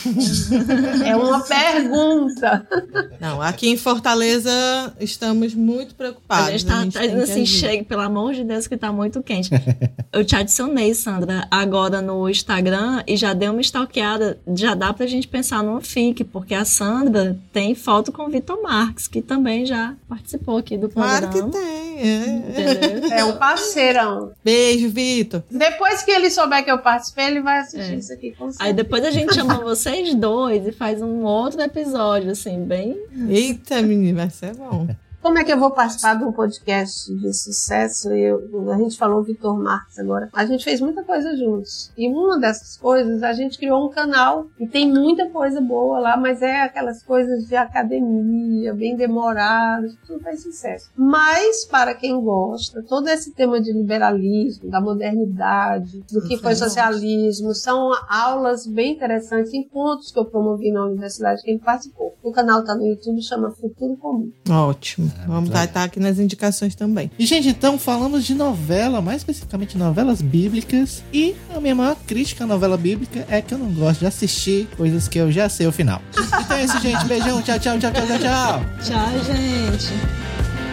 É uma pergunta.
Não, aqui em Fortaleza estamos muito preocupados.
A gente tá, a gente tá dizendo assim, chega, pelo amor de Deus, que tá muito quente. Eu te adicionei, Sandra, agora no Instagram e já dei uma stalkeada. Já dá pra gente pensar numa fic, porque a Sandra tem foto com o Vitor Marques, que também já participou aqui do programa.
Claro que tem, é.
Entendeu? É um parceirão.
Beijo, Vitor.
Depois que ele souber que eu participei, ele vai assistir é. isso aqui com certeza.
Aí depois a gente chama vocês dois e faz um outro episódio, assim, bem...
Eita, menina, vai ser bom.
Como é que eu vou participar de um podcast de sucesso? Eu, a gente falou Vitor Marques agora. A gente fez muita coisa juntos. E uma dessas coisas, a gente criou um canal. E tem muita coisa boa lá, mas é aquelas coisas de academia, bem demoradas. Tudo faz sucesso. Mas, para quem gosta, todo esse tema de liberalismo, da modernidade, do que foi socialismo, são aulas bem interessantes, encontros que eu promovi na universidade que ele participou. O canal está no YouTube, chama Futuro Comum.
Ótimo. É, vamos estar tá aqui nas indicações também.
E, gente, então falamos de novela, mais especificamente novelas bíblicas. E a minha maior crítica à novela bíblica é que eu não gosto de assistir coisas que eu já sei o final. Então é isso, gente. Beijão. Tchau, tchau, tchau, tchau, tchau, tchau.
Tchau, gente.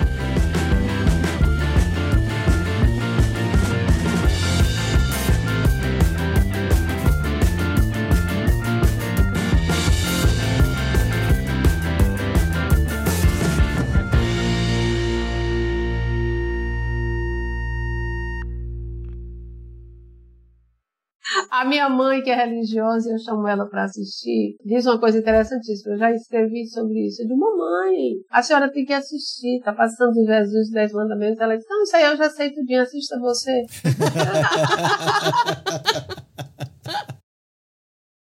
A minha mãe, que é religiosa, eu chamo ela para assistir, diz uma coisa interessantíssima. Eu já escrevi sobre isso. Eu digo, mamãe, a senhora tem que assistir. Tá passando o Jesus, os dez mandamentos. Ela diz, não, isso aí eu já sei tudinho, assista você.